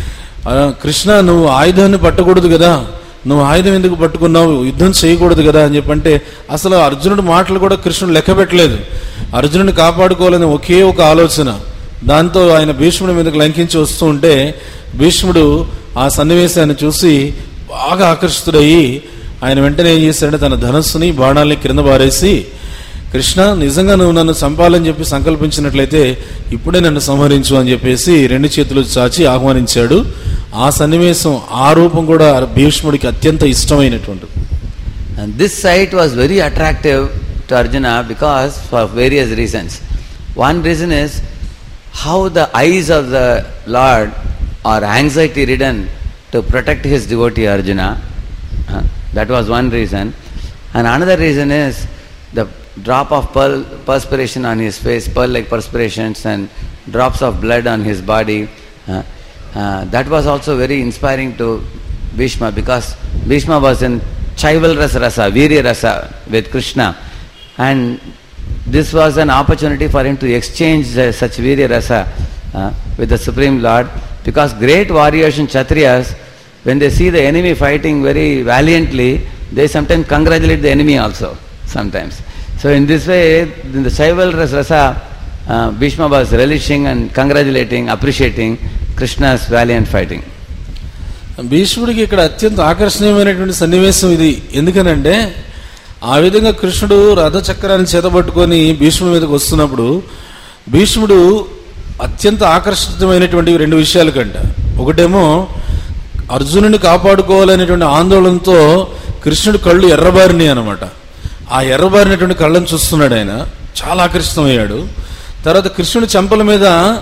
కృష్ణ నువ్వు ఆయుధాన్ని పట్టకూడదు కదా, నువ్వు ఆయుధం ఎందుకు పట్టుకున్నావు, యుద్ధం చేయకూడదు కదా అని చెప్పంటే అసలు అర్జునుడి మాటలు కూడా కృష్ణుడు లెక్క పెట్టలేదు. అర్జునుడిని కాపాడుకోవాలని ఒకే ఒక ఆలోచన, దాంతో ఆయన భీష్ముడి మీదకి లంకించి వస్తూ ఉంటే భీష్ముడు ఆ సన్నివేశాన్ని చూసి బాగా ఆకర్షితుడయ్యి ఆయన వెంటనే ఏం చేశాడంటే తన ధనస్సుని బాణాలని క్రింద బారేసి, కృష్ణ నిజంగా నువ్వు నన్ను చంపాలని చెప్పి సంకల్పించినట్లయితే ఇప్పుడే నన్ను సంహరించు అని చెప్పేసి రెండు చేతులు చాచి ఆహ్వానించాడు. ఆ సన్నివేశం, ఆ రూపం కూడా భీష్ముడికి అత్యంత ఇష్టమైనటువంటి. And this sight was very attractive to Arjuna because for various reasons. One reason is how the eyes of the Lord are anxiety ridden to protect his devotee Arjuna. Uh, that was one reason. And another reason is the drop of pearl, perspiration on his face, pearl-like perspirations and drops of blood on his body. Uh, uh, that was also very inspiring to Bhishma because Bhishma was in Chaivalras Rasa, Virya Rasa with Krishna, and this was an opportunity for him to exchange uh, such Virya Rasa uh, with the Supreme Lord, because great warriors and Kshatriyas, when they see the enemy fighting very valiantly, they sometimes congratulate the enemy also, sometimes. So in this way, in the Chaivalras Rasa, uh, Bhishma was relishing and congratulating, appreciating Krishna's valiant fighting. భీష్ముడికి ఇక్కడ అత్యంత ఆకర్షణీయమైనటువంటి సన్నివేశం ఇది. ఎందుకనంటే ఆ విధంగా కృష్ణుడు రథచక్రాన్ని చేతబట్టుకొని భీష్ముడి మీదకి వస్తున్నప్పుడు భీష్ముడు అత్యంత ఆకర్షితమైనటువంటి రెండు విషయాల కంట, ఒకటేమో అర్జునుడిని కాపాడుకోవాలనేటువంటి ఆందోళనతో కృష్ణుడు కళ్ళు ఎర్రబారిని అనమాట. ఆ ఎర్రబారినటువంటి కళ్ళను చూస్తున్నాడు ఆయన, చాలా ఆకర్షితమయ్యాడు. తర్వాత కృష్ణుడి చెంపల మీద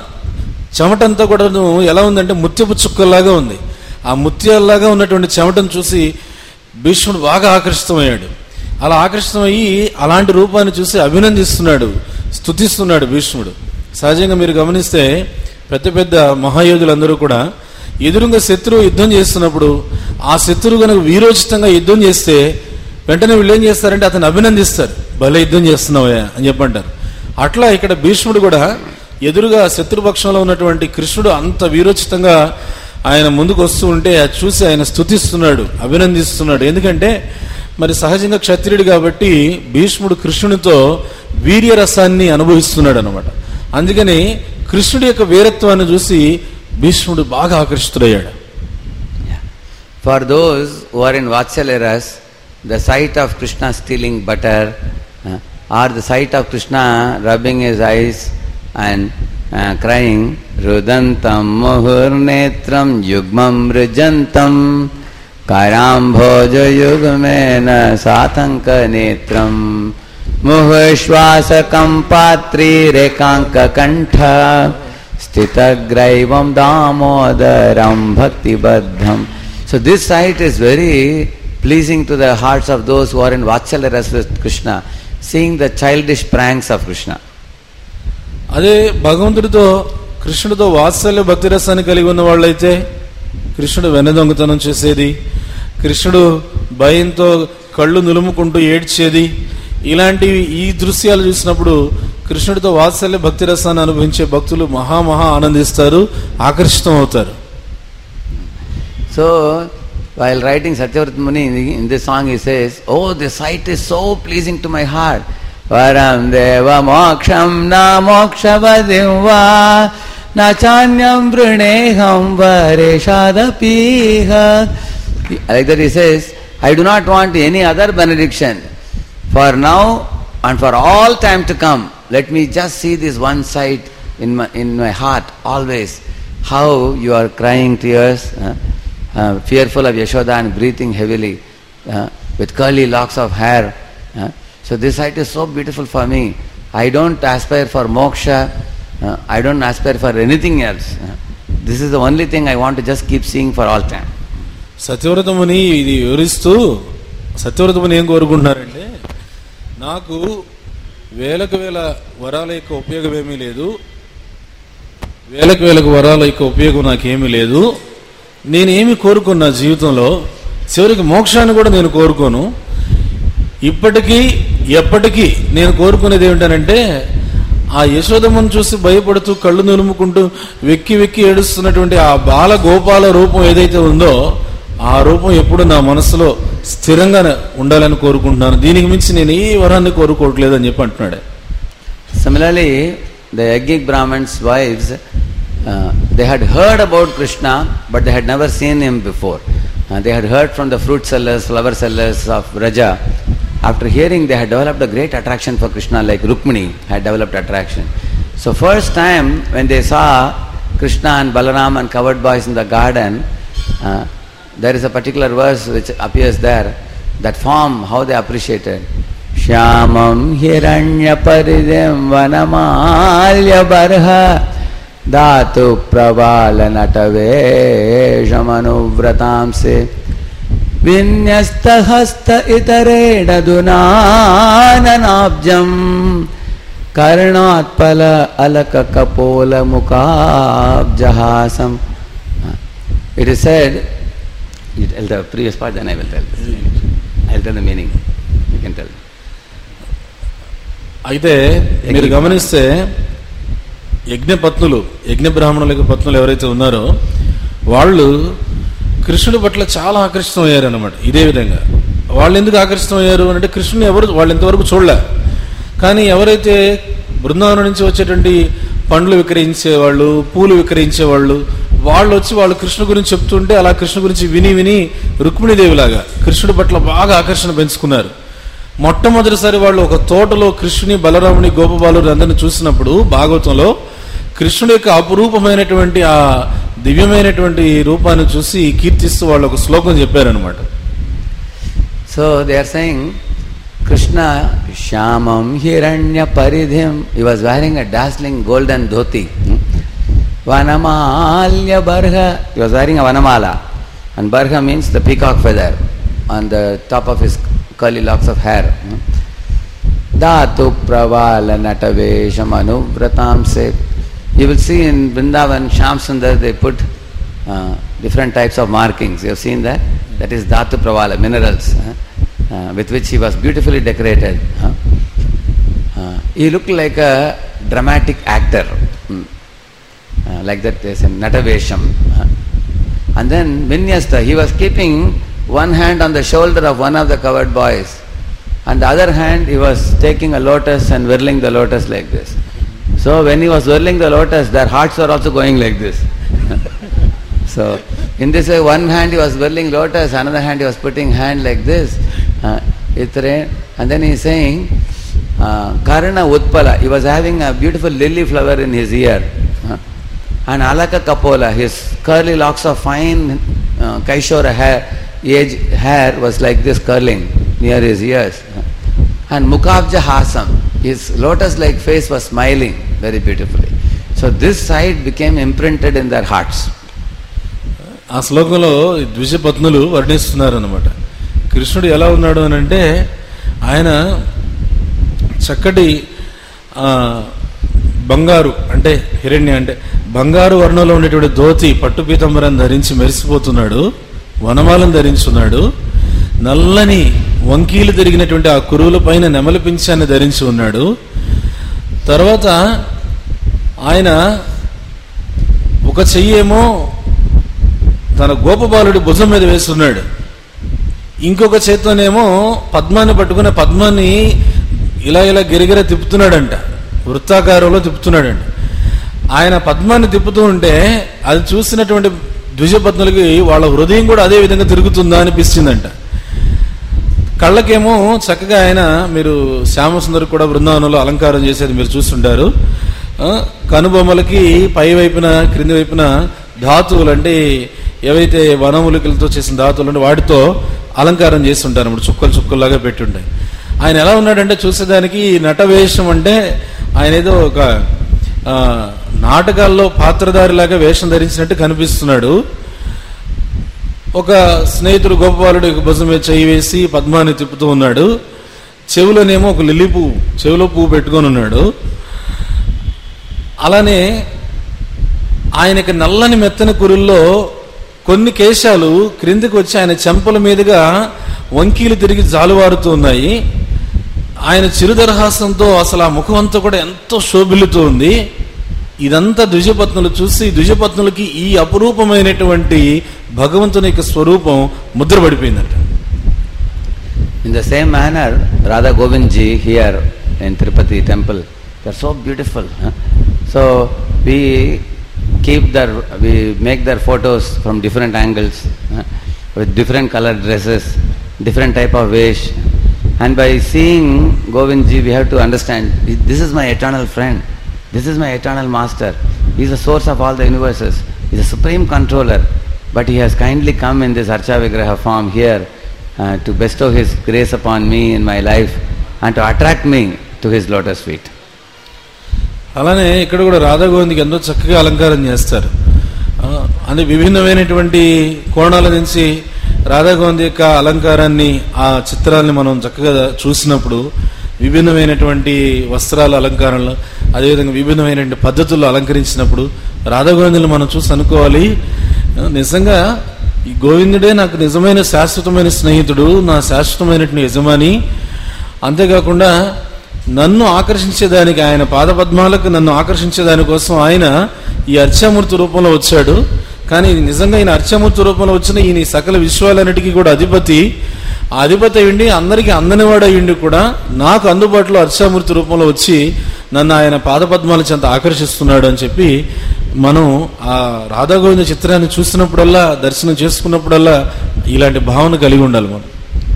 చెమటంతా కూడా ఎలా ఉందంటే ముత్యపు చుక్కల్లాగా ఉంది. ఆ ముత్యాల్లాగా ఉన్నటువంటి చెమటను చూసి భీష్ముడు బాగా ఆకర్షితమయ్యాడు. అలా ఆకర్షితమయ్యి అలాంటి రూపాన్ని చూసి అభినందిస్తున్నాడు, స్తుతిస్తున్నాడు భీష్ముడు. సహజంగా మీరు గమనిస్తే పెద్ద పెద్ద మహాయోధులందరూ కూడా ఎదురుగా శత్రువు యుద్ధం చేస్తున్నప్పుడు ఆ శత్రువు కనుక వీరోచితంగా యుద్ధం చేస్తే వెంటనే వీళ్ళు ఏం చేస్తారంటే అతను అభినందిస్తారు, భలే యుద్ధం చేస్తున్నావా అని చెప్పంటారు. అట్లా ఇక్కడ భీష్ముడు కూడా ఎదురుగా శత్రుపక్షంలో ఉన్నటువంటి కృష్ణుడు అంత వీరోచితంగా ఆయన ముందుకు వస్తూ ఉంటే అది చూసి ఆయన స్తుతిస్తున్నాడు, అభినందిస్తున్నాడు. ఎందుకంటే మరి సహజంగా క్షత్రియుడు కాబట్టి భీష్ముడు కృష్ణునితో వీర్యరసాన్ని అనుభవిస్తున్నాడు అనమాట. అందుకని కృష్ణుడి యొక్క వీరత్వాన్ని చూసి భీష్ముడు బాగా ఆకర్షితుడయ్యాడు. For those who are in Vatsalya Ras, the sight of Krishna stealing butter uh, or the sight of Krishna rubbing his eyes and uh, crying rudantam muhurnetram yugmam rijantam karambhoja yugmena satanka netram muhshvasakam patri rekanka kantha stitagraivam damodaram bhakti baddham. So this sight is very pleasing to the hearts of those who are in Vatsalya Ras with Krishna, seeing the childish pranks of Krishna. అదే భగవంతుడితో కృష్ణుడితో వాత్సల్య భక్తి రసాన్ని కలిగి ఉన్న వాళ్ళైతే కృష్ణుడు వెన్నదొంగతనం చేసేది, కృష్ణుడు భయంతో కళ్ళు నులుముకుంటూ ఏడ్చేది, ఇలాంటి ఈ దృశ్యాలు చూసినప్పుడు కృష్ణుడితో వాత్సల్య భక్తి రసాన్ని అనుభవించే భక్తులు మహామహా ఆనందిస్తారు, ఆకర్షితం అవుతారు. So while writing Satyavrata Muni in this song he says, oh, this sight is so pleasing to my heart. Varam deva moksham na mokshavadim va na chanyam vruneham vareshadapiha. Like that he says, I do not want any other benediction. For now and for all time to come, let me just see this one sight in my, in my heart always. How you are crying tears, uh, uh, fearful of Yashoda and breathing heavily uh, with curly locks of hair. Uh, so this sight is so beautiful for me. I don't aspire for moksha. Uh, I don't aspire for anything else. Uh, this is the only thing I want to just keep seeing for all time. Satyavrata ముని ఇది వివరిస్తూ సత్యవ్రత ముని ఏం కోరుకుంటున్నారంటే, నాకు వేలకు వేల వరాల యొక్క ఉపయోగం ఏమీ లేదు, వేలకు వేలకు వరాల యొక్క ఉపయోగం నాకేమీ లేదు, నేనేమి కోరుకున్నా జీవితంలో, చివరికి మోక్షాన్ని కూడా నేను కోరుకోను. ఇప్పటికీ ఎప్పటికీ నేను కోరుకునేది ఏమిటనంటే ఆ యశోదమ్మను చూసి భయపడుతూ కళ్ళు నులుముకుంటూ వెక్కి వెక్కి ఏడుస్తున్నటువంటి ఆ బాల గోపాల రూపం ఏదైతే ఉందో ఆ రూపం ఎప్పుడు నా మనసులో స్థిరంగా ఉండాలని కోరుకుంటున్నాను. దీనికి మించి నేను ఏ వరాన్ని కోరుకోవట్లేదు అని చెప్పి అంటున్నాడు. Similarly, the Yajnik Brahmins' wives, uh, they had heard about Krishna, but they had never seen him before. Uh, they had heard from the fruit sellers, flower sellers of Vraja. After hearing, they had developed a great attraction for Krishna, like Rukmini had developed attraction. So first time when they saw Krishna and Balaram and covered boys in the garden, uh, there is a particular verse which appears there, that form, how they appreciated. Shyamam hiranya paridem vanamalya barha dhatu pravala nataveshamanuvratamse vinyasta hasta itareda dunananabjam karnatpala alaka kapola mukabjahasam. It is said, you tell the previous part, then I will tell this. I will tell the meaning. You can tell. అయితే మీరు గమనిస్తే యజ్ఞ పత్నులు, యజ్ఞ బ్రాహ్మణులకు పత్నులు ఎవరైతే ఉన్నారో వాళ్ళు కృష్ణుడి పట్ల చాలా ఆకర్షితమయ్యారు అన్నమాట. ఇదే విధంగా వాళ్ళు ఎందుకు ఆకర్షితమయ్యారు అంటే కృష్ణుని ఎవరు వాళ్ళు ఇంతవరకు చూడలే. కానీ ఎవరైతే బృందావనం నుంచి వచ్చేటువంటి పండ్లు విక్రయించేవాళ్ళు, పూలు విక్రయించేవాళ్ళు, వాళ్ళు వచ్చి వాళ్ళు కృష్ణ గురించి చెప్తుంటే అలా కృష్ణ గురించి విని విని రుక్మిణీదేవిలాగా కృష్ణుడి పట్ల బాగా ఆకర్షణ పెంచుకున్నారు. మొట్టమొదటిసారి వాళ్ళు ఒక తోటలో కృష్ణుని, బలరాముని, గోపబాలుని అందరిని చూసినప్పుడు భాగవతంలో కృష్ణుడి యొక్క అపురూపమైనటువంటి ఆ దివ్యమైనటువంటి రూపాన్ని చూసి కీర్తిస్తూ వాళ్ళు ఒక శ్లోకం చెప్పారనమాట. So they are saying Krishna Shyamam Hiranya Paridhim, he was wearing a dazzling golden dhoti. Vanamalya Barha, he was wearing a Vanamala, and Barha means the peacock feather on the top of his curly locks of hair. Dhatu Pravala Natavesham Anuvratamse. You will see in Vrindavan, Shyam Sundar, they put uh, different types of markings. You have seen that? That is Dhatu Pravala, minerals. Uh, Uh, with which he was beautifully decorated. Huh? Uh, he looked like a dramatic actor, mm. uh, like that there's a Natavesham. Huh? And then Vinyasta, he was keeping one hand on the shoulder of one of the covered boys, and the other hand he was taking a lotus and whirling the lotus like this. So when he was whirling the lotus, their hearts were also going like this. So in this way, one hand he was whirling lotus, another hand he was putting hand like this. Uh, and then he is saying uh, Karana Utpala, he was having a beautiful lily flower in his ear, uh, and Alaka Kapola, his curly locks of fine uh, Kaishora hair, age hair was like this curling near his ears, uh, and Mukabja Hasam, his lotus like face was smiling very beautifully. So this side became imprinted in their hearts. ఆ శ్లోకంలో ద్విజపత్నులు వర్ణిస్తున్నారు అన్నమాట. కృష్ణుడు ఎలా ఉన్నాడు అని అంటే ఆయన చక్కటి బంగారు అంటే హిరణ్య అంటే బంగారు వర్ణంలో ఉండేటువంటి ధోతి, పట్టు పీతాంబరం ధరించి మెరిసిపోతున్నాడు, వనమాలను ధరించున్నాడు, నల్లని వంకీలు తిరిగినటువంటి ఆ కురువుల పైన నెమలి పింఛాన్ని ధరించి ఉన్నాడు. తర్వాత ఆయన ఒక చెయ్యేమో తన గోపబాలుడి భుజం మీద వేస్తున్నాడు, ఇంకొక చేత్తోనేమో పద్మాన్ని పట్టుకుని పద్మాన్ని ఇలా ఇలా గిరిగిర తిప్పుతున్నాడంట, వృత్తాకారంలో తిప్పుతున్నాడంట. ఆయన పద్మాన్ని తిప్పుతూ ఉంటే అది చూసినటువంటి ద్విజపత్నులకి వాళ్ళ హృదయం కూడా అదే విధంగా తిరుగుతుందా అనిపిస్తుందంట. కళ్ళకేమో చక్కగా ఆయన, మీరు శ్యామసుందరికి కూడా బృందావనంలో అలంకారం చేసేది మీరు చూస్తుంటారు, కనుబొమ్మలకి పై వైపున క్రింది వైపున ధాతువులు అంటే ఏవైతే వనమూలికలతో చేసిన ధాతువులు అంటే వాటితో అలంకారం చేస్తుంటారు అన్నమాట, చుక్కలు చుక్కల్లాగా పెట్టుంటాయి. ఆయన ఎలా ఉన్నాడంటే చూసేదానికి నటవేషం అంటే ఆయన ఏదో ఒక నాటకాల్లో పాత్రధారిలాగా వేషం ధరించినట్టు కనిపిస్తున్నాడు. ఒక స్నేహితుడు గోపబాలుడు భుజం మీద చేయి వేసి పద్మాన్ని తిప్పుతూ ఉన్నాడు, చెవులోనేమో ఒక లిల్లీ పువ్వు, చెవిలో పువ్వు పెట్టుకొని ఉన్నాడు. అలానే ఆయనకి నల్లని మెత్తని కురుల్లో కొన్ని కేశాలు క్రిందికి వచ్చి ఆయన చెంపల మీదుగా వంకీలు తిరిగి జాలువారుతూ ఉన్నాయి. ఆయన చిరుదరహాసంతో అసలు ఆ ముఖం అంతా కూడా ఎంతో శోభిల్లుతూ ఉంది. ఇదంతా ద్విజపత్నులు చూసి ద్విజపత్నులకి ఈ అపురూపమైనటువంటి భగవంతుని యొక్క స్వరూపం ముద్రపడిపోయిందట. In the same manner, Radha Govind ji here in Tirupati temple, they are so beautiful. Huh? So we keep their, we make their photos from different angles, huh? with different colored dresses, different type of vesh. And by seeing Govind ji, we have to understand, this is my eternal friend, this is my eternal master, he is the source of all the universes, he is the supreme controller, but he has kindly come in this Archa Vigraha form here uh, to bestow his grace upon me in my life and to attract me to his lotus feet. అలానే ఇక్కడ కూడా రాధా గోవింద్కి ఎంతో చక్కగా అలంకారం చేస్తారు. అంటే విభిన్నమైనటువంటి కోణాల నుంచి రాధా గోవింద్ యొక్క అలంకారాన్ని, ఆ చిత్రాన్ని మనం చక్కగా చూసినప్పుడు విభిన్నమైనటువంటి వస్త్రాల అలంకారంలో, అదేవిధంగా విభిన్నమైనటువంటి పద్ధతుల్లో అలంకరించినప్పుడు రాధా గోవిందులు మనం చూసి అనుకోవాలి, నిజంగా ఈ గోవిందుడే నాకు నిజమైన శాశ్వతమైన స్నేహితుడు, నా శాశ్వతమైనటువంటి యజమాని. అంతేకాకుండా నన్ను ఆకర్షించేదానికి, ఆయన పాదపద్మాలకు నన్ను ఆకర్షించేదానికోసం ఆయన ఈ అర్చామూర్తి రూపంలో వచ్చాడు. కానీ నిజంగా ఈయన అర్చామూర్తి రూపంలో వచ్చిన ఈయన సకల విశ్వాలన్నిటికీ కూడా అధిపతి. ఆ అధిపతి అయ్యిండి, అందరికీ అందనివాడు అయ్యిండి కూడా నాకు అందుబాటులో అర్చామూర్తి రూపంలో వచ్చి నన్ను ఆయన పాదపద్మాల చెంత ఆకర్షిస్తున్నాడు అని చెప్పి మనం ఆ రాధా గోవింద చిత్రాన్ని చూసినప్పుడల్లా, దర్శనం చేసుకున్నప్పుడల్లా ఇలాంటి భావన కలిగి ఉండాలి మనం.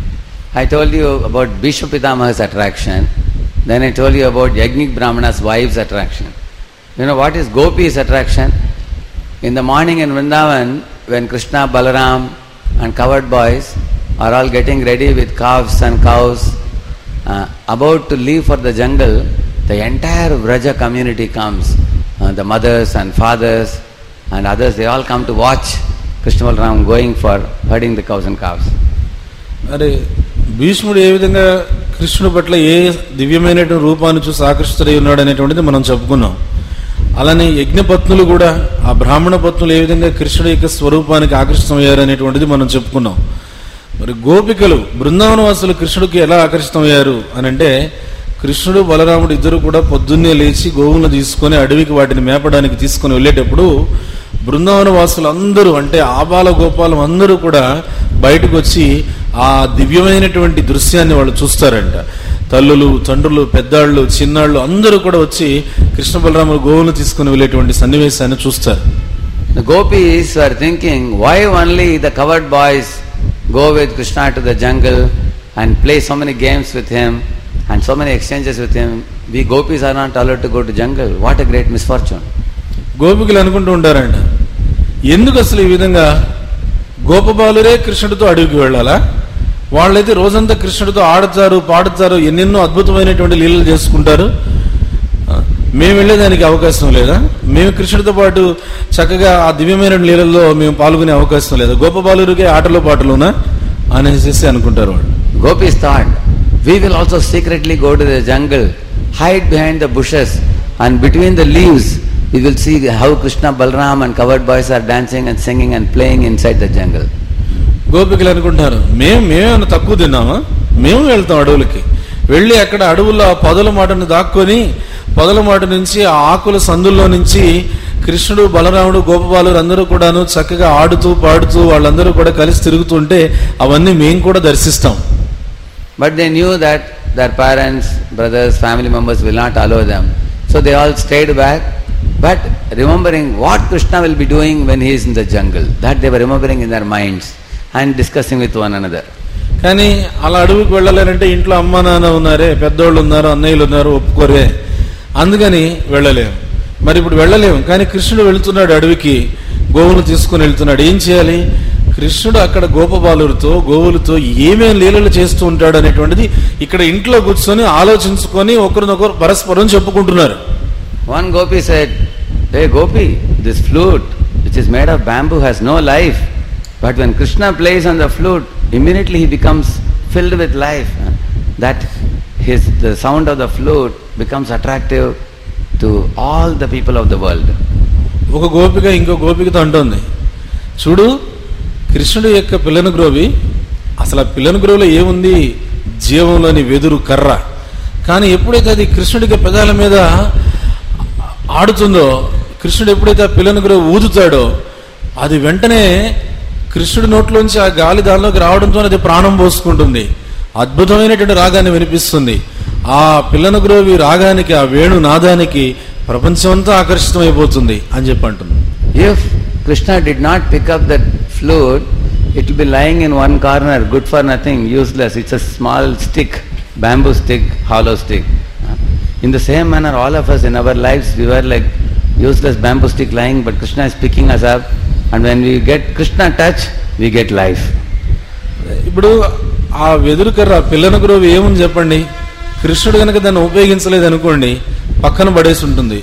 I told you about Bhishma Pitamaha's attraction. Then I told you about Yajnik Brahmana's wife's attraction. You know what is Gopi's attraction? In the morning in Vrindavan, when Krishna, Balaram and covered boys are all getting ready with calves and cows, uh, about to leave for the jungle, the entire Vraja community comes. Uh, the mothers and fathers and others, they all come to watch Krishna Balaram going for herding the cows and calves. అరే భీష్ముడు ఏ విధంగా కృష్ణుడి పట్ల ఏ దివ్యమైన రూపాన్ని చూసి ఆకర్షితుడై ఉన్నాడు అనేటువంటిది మనం చెప్పుకున్నాం. అలానే యజ్ఞపత్నులు కూడా, ఆ బ్రాహ్మణ పత్నులు ఏ విధంగా కృష్ణుడి యొక్క స్వరూపానికి ఆకర్షితమయ్యారు అనేటువంటిది మనం చెప్పుకున్నాం. మరి గోపికలు, బృందావన వాసులు కృష్ణుడికి ఎలా ఆకర్షితమయ్యారు అని అంటే, కృష్ణుడు బలరాముడు ఇద్దరు కూడా పొద్దున్నే లేచి గోవులను తీసుకొని అడవికి వాటిని మేపడానికి తీసుకొని వెళ్ళేటప్పుడు బృందావన వాసులు అందరూ, అంటే ఆబాల గోపాలం అందరూ కూడా బయటకు వచ్చి ఆ దివ్యమైనటువంటి దృశ్యాన్ని వాళ్ళు చూస్తారంట. తల్లులు, తండ్రులు, పెద్దాళ్ళు, చిన్నాళ్ళు అందరూ కూడా వచ్చి కృష్ణ బలరాములు గోవులను తీసుకుని వెళ్ళేటువంటి సన్నివేశాన్ని చూస్తారు. The gopis were thinking, why only the covered boys go with Krishna to the jungle and play so many games with him and so many exchanges with him? We gopis are not allowed to go to jungle. What a great misfortune. గోపికలు అనుకుంటూ ఉంటారంట, ఎందుకు అసలు ఈ విధంగా గోపబాలురే కృష్ణుడితో అడవికి వెళ్ళాలా? వాళ్ళైతే రోజంతా కృష్ణుడితో ఆడతారు, పాడుతారు, ఎన్నెన్నో అద్భుతమైనటువంటి లీలలు చేసుకుంటారు. మేము వెళ్ళేదానికి అవకాశం లేదా? మేము కృష్ణుడితో పాటు చక్కగా ఆ దివ్యమైన లీలల్లో మేము పాల్గొనే అవకాశం లేదా? గోపబాలురికే ఆటలు పాటలునా అనేసి అనుకుంటారు వాళ్ళు. Gopis thought, we will also secretly go to the jungle, hide behind the bushes, and between the leaves we will see how Krishna, Balaram and covered boys are dancing and singing and playing inside the jungle. గోపికలు అనుకుంటారు, మేము మేమేమైనా తక్కువ తిన్నామా? మేము వెళ్తాం అడవులకి, వెళ్ళి అక్కడ అడవుల్లో ఆ పొదల మాటను దాక్కొని పొదల మాట నుంచి ఆ ఆకుల సందుల్లో నుంచి కృష్ణుడు, బలరాముడు, గోపబాలురు అందరూ కూడాను చక్కగా ఆడుతూ పాడుతూ వాళ్ళందరూ కూడా కలిసి తిరుగుతుంటే అవన్నీ మేము కూడా దర్శిస్తాం. But they knew that their parents, brothers, family members will not allow them. So they all stayed back, but remembering what Krishna will be doing when he is in the jungle. That they were remembering in their minds and discussing with one another. కానీ అలా అడవికి వెళ్ళాలంటే ఇంట్లో అమ్మ నాన్న ఉన్నారే, పెద్దోళ్ళు ఉన్నారు, అన్నయ్యలు ఉన్నారు, ఒప్పుకోరే, అందుకని వెళ్ళలేము. మరి ఇప్పుడు వెళ్ళలేము. కానీ కృష్ణుడు వెళుతున్నాడు అడవికి, గోవును తీసుకుని వెళ్తున్నాడు. ఏం చేయాలి? కృష్ణుడు అక్కడ గోపబాలులతో, గోవులతో ఏమేం లీలలు చేస్తూ ఉంటాడు అనేటువంటిది ఇక్కడ ఇంట్లో కూర్చొని ఆలోచించుకొని ఒకరినొకరు పరస్పరం చెప్పుకుంటున్నారు. One gopi said, "Hey Gopi, this flute which is made of bamboo has no life, but when Krishna plays on the flute, immediately he becomes filled with life. That his the sound of the flute becomes attractive to all the people of the world." ఒక గోపిక ఇంకో గోపికతో అంటోంది, చూడు కృష్ణుడి యొక్క పిల్లను గ్రోవి, అసలు ఆ పిల్లను గ్రోవిలో ఏముంది? జీవంలోని వెదురు కర్ర. కానీ ఎప్పుడైతే అది కృష్ణుడికి పెదాల మీద ఆడుతుందో, కృష్ణుడు ఎప్పుడైతే ఆ పిల్లని గురి ఊదుతాడో, అది వెంటనే కృష్ణుడి నోట్లోంచి ఆ గాలి దానిలోకి రావడంతో అది ప్రాణం పోసుకుంటుంది. అద్భుతమైనటువంటి రాగాన్ని వినిపిస్తుంది. ఆ పిల్లను గురువి రాగానికి, ఆ వేణు నాదానికి ప్రపంచమంతా ఆకర్షితమైపోతుంది అని చెప్పి అంటుంది. If Krishna did not pick up that flute, it will be lying in one corner, good for nothing, useless. It's a small stick, bamboo stick, hollow stick. In the same manner, all of us in our lives, we were like useless bamboo stick lying, but Krishna is picking us up, and when we get Krishna touch, we get life. ఇప్పుడు ఆ వెదురు కర్ర పిల్లను గురువు ఏముంది చెప్పండి, కృష్ణుడు కనుక దాన్ని ఉపయోగించలేదు అనుకోండి, పక్కన పడేసి ఉంటుంది.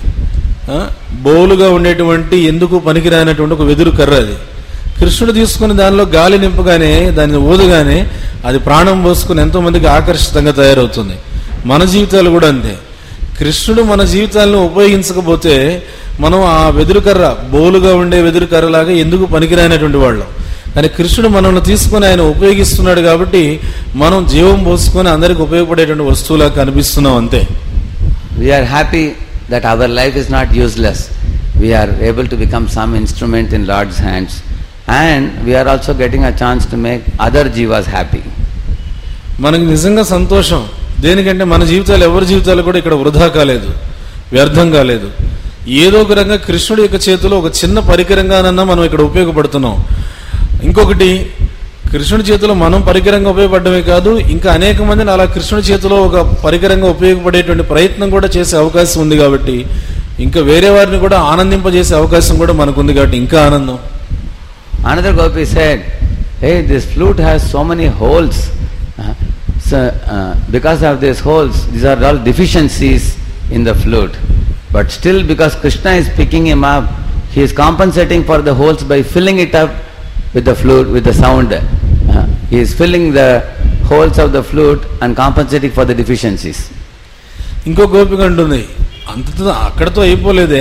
బోలుగా ఉండేటువంటి ఎందుకు పనికిరానటువంటి ఒక వెదురు కర్ర అది. కృష్ణుడు తీసుకుని దానిలో గాలి నింపగానే, దాన్ని ఊదగానే అది ప్రాణం పోసుకుని ఎంతో మందికి ఆకర్షితంగా తయారవుతుంది. మన జీవితాలు కూడా అంతే. కృష్ణుడు మన జీవితాలను ఉపయోగించకపోతే మనం ఆ వెదురు కర్ర, బోలుగా ఉండే వెదురు కర్రలాగా ఎందుకు పనికిరానటువంటి వాళ్ళం. కానీ కృష్ణుడు మనల్ని తీసుకుని ఆయన ఉపయోగిస్తున్నాడు కాబట్టి మనం జీవం పోసుకొని అందరికి ఉపయోగపడేటువంటి వస్తువులా కనిపిస్తున్నాం అంతే. We are happy that our life is not useless. We are able to become some instrument in Lord's hands, and we are also getting a chance to make other jivas happy. మనకి నిజంగా సంతోషం. దేనికంటే మన జీవితాలు, ఎవరి జీవితాలు కూడా ఇక్కడ వృధా కాలేదు, వ్యర్థం కాలేదు. ఏదో ఒక రకంగా కృష్ణుడి యొక్క చేతిలో ఒక చిన్న పరికరంగానన్నా మనం ఇక్కడ ఉపయోగపడుతున్నాం. ఇంకొకటి, కృష్ణుడి చేతిలో మనం పరికరంగా ఉపయోగపడమే కాదు, ఇంకా అనేక మందిని అలా కృష్ణుడి చేతిలో ఒక పరికరంగా ఉపయోగపడేటువంటి ప్రయత్నం కూడా చేసే అవకాశం ఉంది. కాబట్టి ఇంకా వేరే వారిని కూడా ఆనందింపజేసే అవకాశం కూడా మనకు ఉంది. కాబట్టి ఇంకా ఆనందం. Another gopi said, hey, this flute has so many holes. Uh, so, uh, because of these holes, these are all deficiencies in the flute. But still, because Krishna is picking him up, he is compensating for the holes by filling it up with the flute, with the sound. Uh, he is filling the holes of the flute and compensating for the deficiencies. ఇంకో గోపిక అంటుంది, అంతతో అక్కడతో అయిపోలేదే,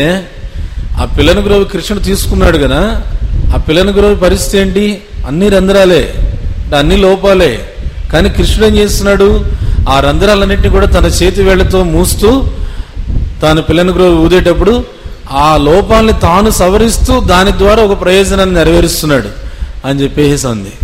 ఆ పిల్లని గురువు కృష్ణుడు తీసుకున్నాడు కదా, ఆ పిల్లని గురువు పరిస్థితి ఏంటి? అన్ని రంధ్రాలే, అన్ని లోపాలే. కానీ కృష్ణుడు ఏం చేస్తున్నాడు? ఆ రంధ్రాలన్నింటినీ కూడా తన చేతి వేళ్లతో మూస్తూ తాను పిల్లని గురువు ఊదేటప్పుడు ఆ లోపాలని తాను సవరిస్తూ దాని ద్వారా ఒక ప్రయోజనాన్ని నెరవేరుస్తున్నాడు అని చెప్పేసి అంది.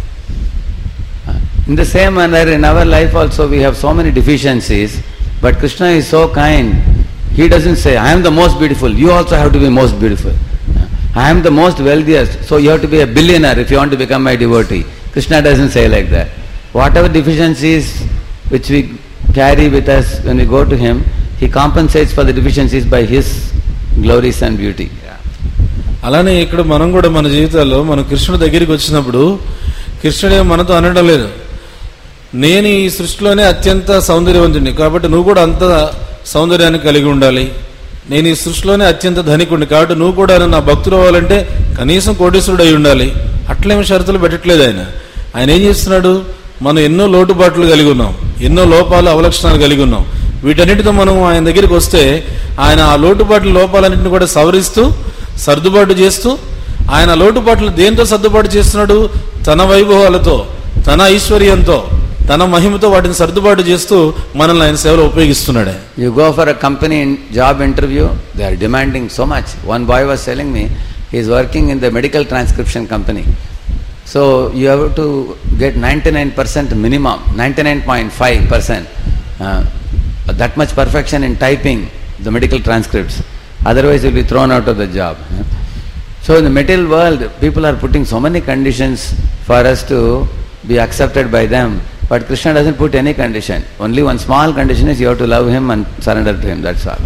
In the same manner, in our life also we have so many deficiencies, but Krishna is so kind. He doesn't say, I am the most beautiful, you also have to be most beautiful. I am the most wealthiest, so you have to be a billionaire if you want to become my devotee. Krishna doesn't say like that. Whatever deficiencies which we carry with us when we go to him, he compensates for the deficiencies by his glories and beauty. అలానే ఇక్కడ మనం కూడా మన జీవితాల్లో మనం కృష్ణుడి దగ్గరికి వచ్చినప్పుడు కృష్ణుడే మనతో అనడం లేదు, నేను ఈ సృష్టిలోనే అత్యంత సౌందర్యవంతుడిని కాబట్టి నువ్వు కూడా అంత సౌందర్యాన్ని కలిగి ఉండాలి. నేను ఈ సృష్టిలోనే అత్యంత ధనికుడిని కాబట్టి నువ్వు కూడా నా భక్తులు అవ్వాలంటే కనీసం కోటీశ్వరుడు అయి ఉండాలి. అట్లేమి షరతులు పెట్టట్లేదు ఆయన. ఆయన ఏం చేస్తున్నాడు? మనం ఎన్నో లోటుబాట్లు కలిగి ఉన్నాం, ఎన్నో లోపాలు అవలక్షణాలు కలిగి ఉన్నాం. వీటన్నిటితో మనం ఆయన దగ్గరికి వస్తే ఆయన ఆ లోటుబాట్ల లోపాలన్నింటినీ కూడా సవరిస్తూ సర్దుబాటు చేస్తూ, ఆయన లోటుబాట్లు దేంతో సర్దుబాటు చేస్తున్నాడు? తన వైభవాలతో, తన ఐశ్వర్యంతో, తన మహిమతో వాటిని సర్దుబాటు చేస్తూ మనల్ని ఆయన సేవలో ఉపయోగిస్తున్నాడు. You go for a company job interview, they are demanding so much. One boy was telling me he is working in the medical transcription company. So you have to get ninety-nine percent minimum, ninety-nine point five percent. Uh, that much perfection in typing the medical transcripts. Otherwise you will be thrown out of the job. So in the material world, people are putting so many conditions for us to be accepted by them. But Krishna doesn't put any condition. Only one small condition is you have to love him and surrender to him. That's all.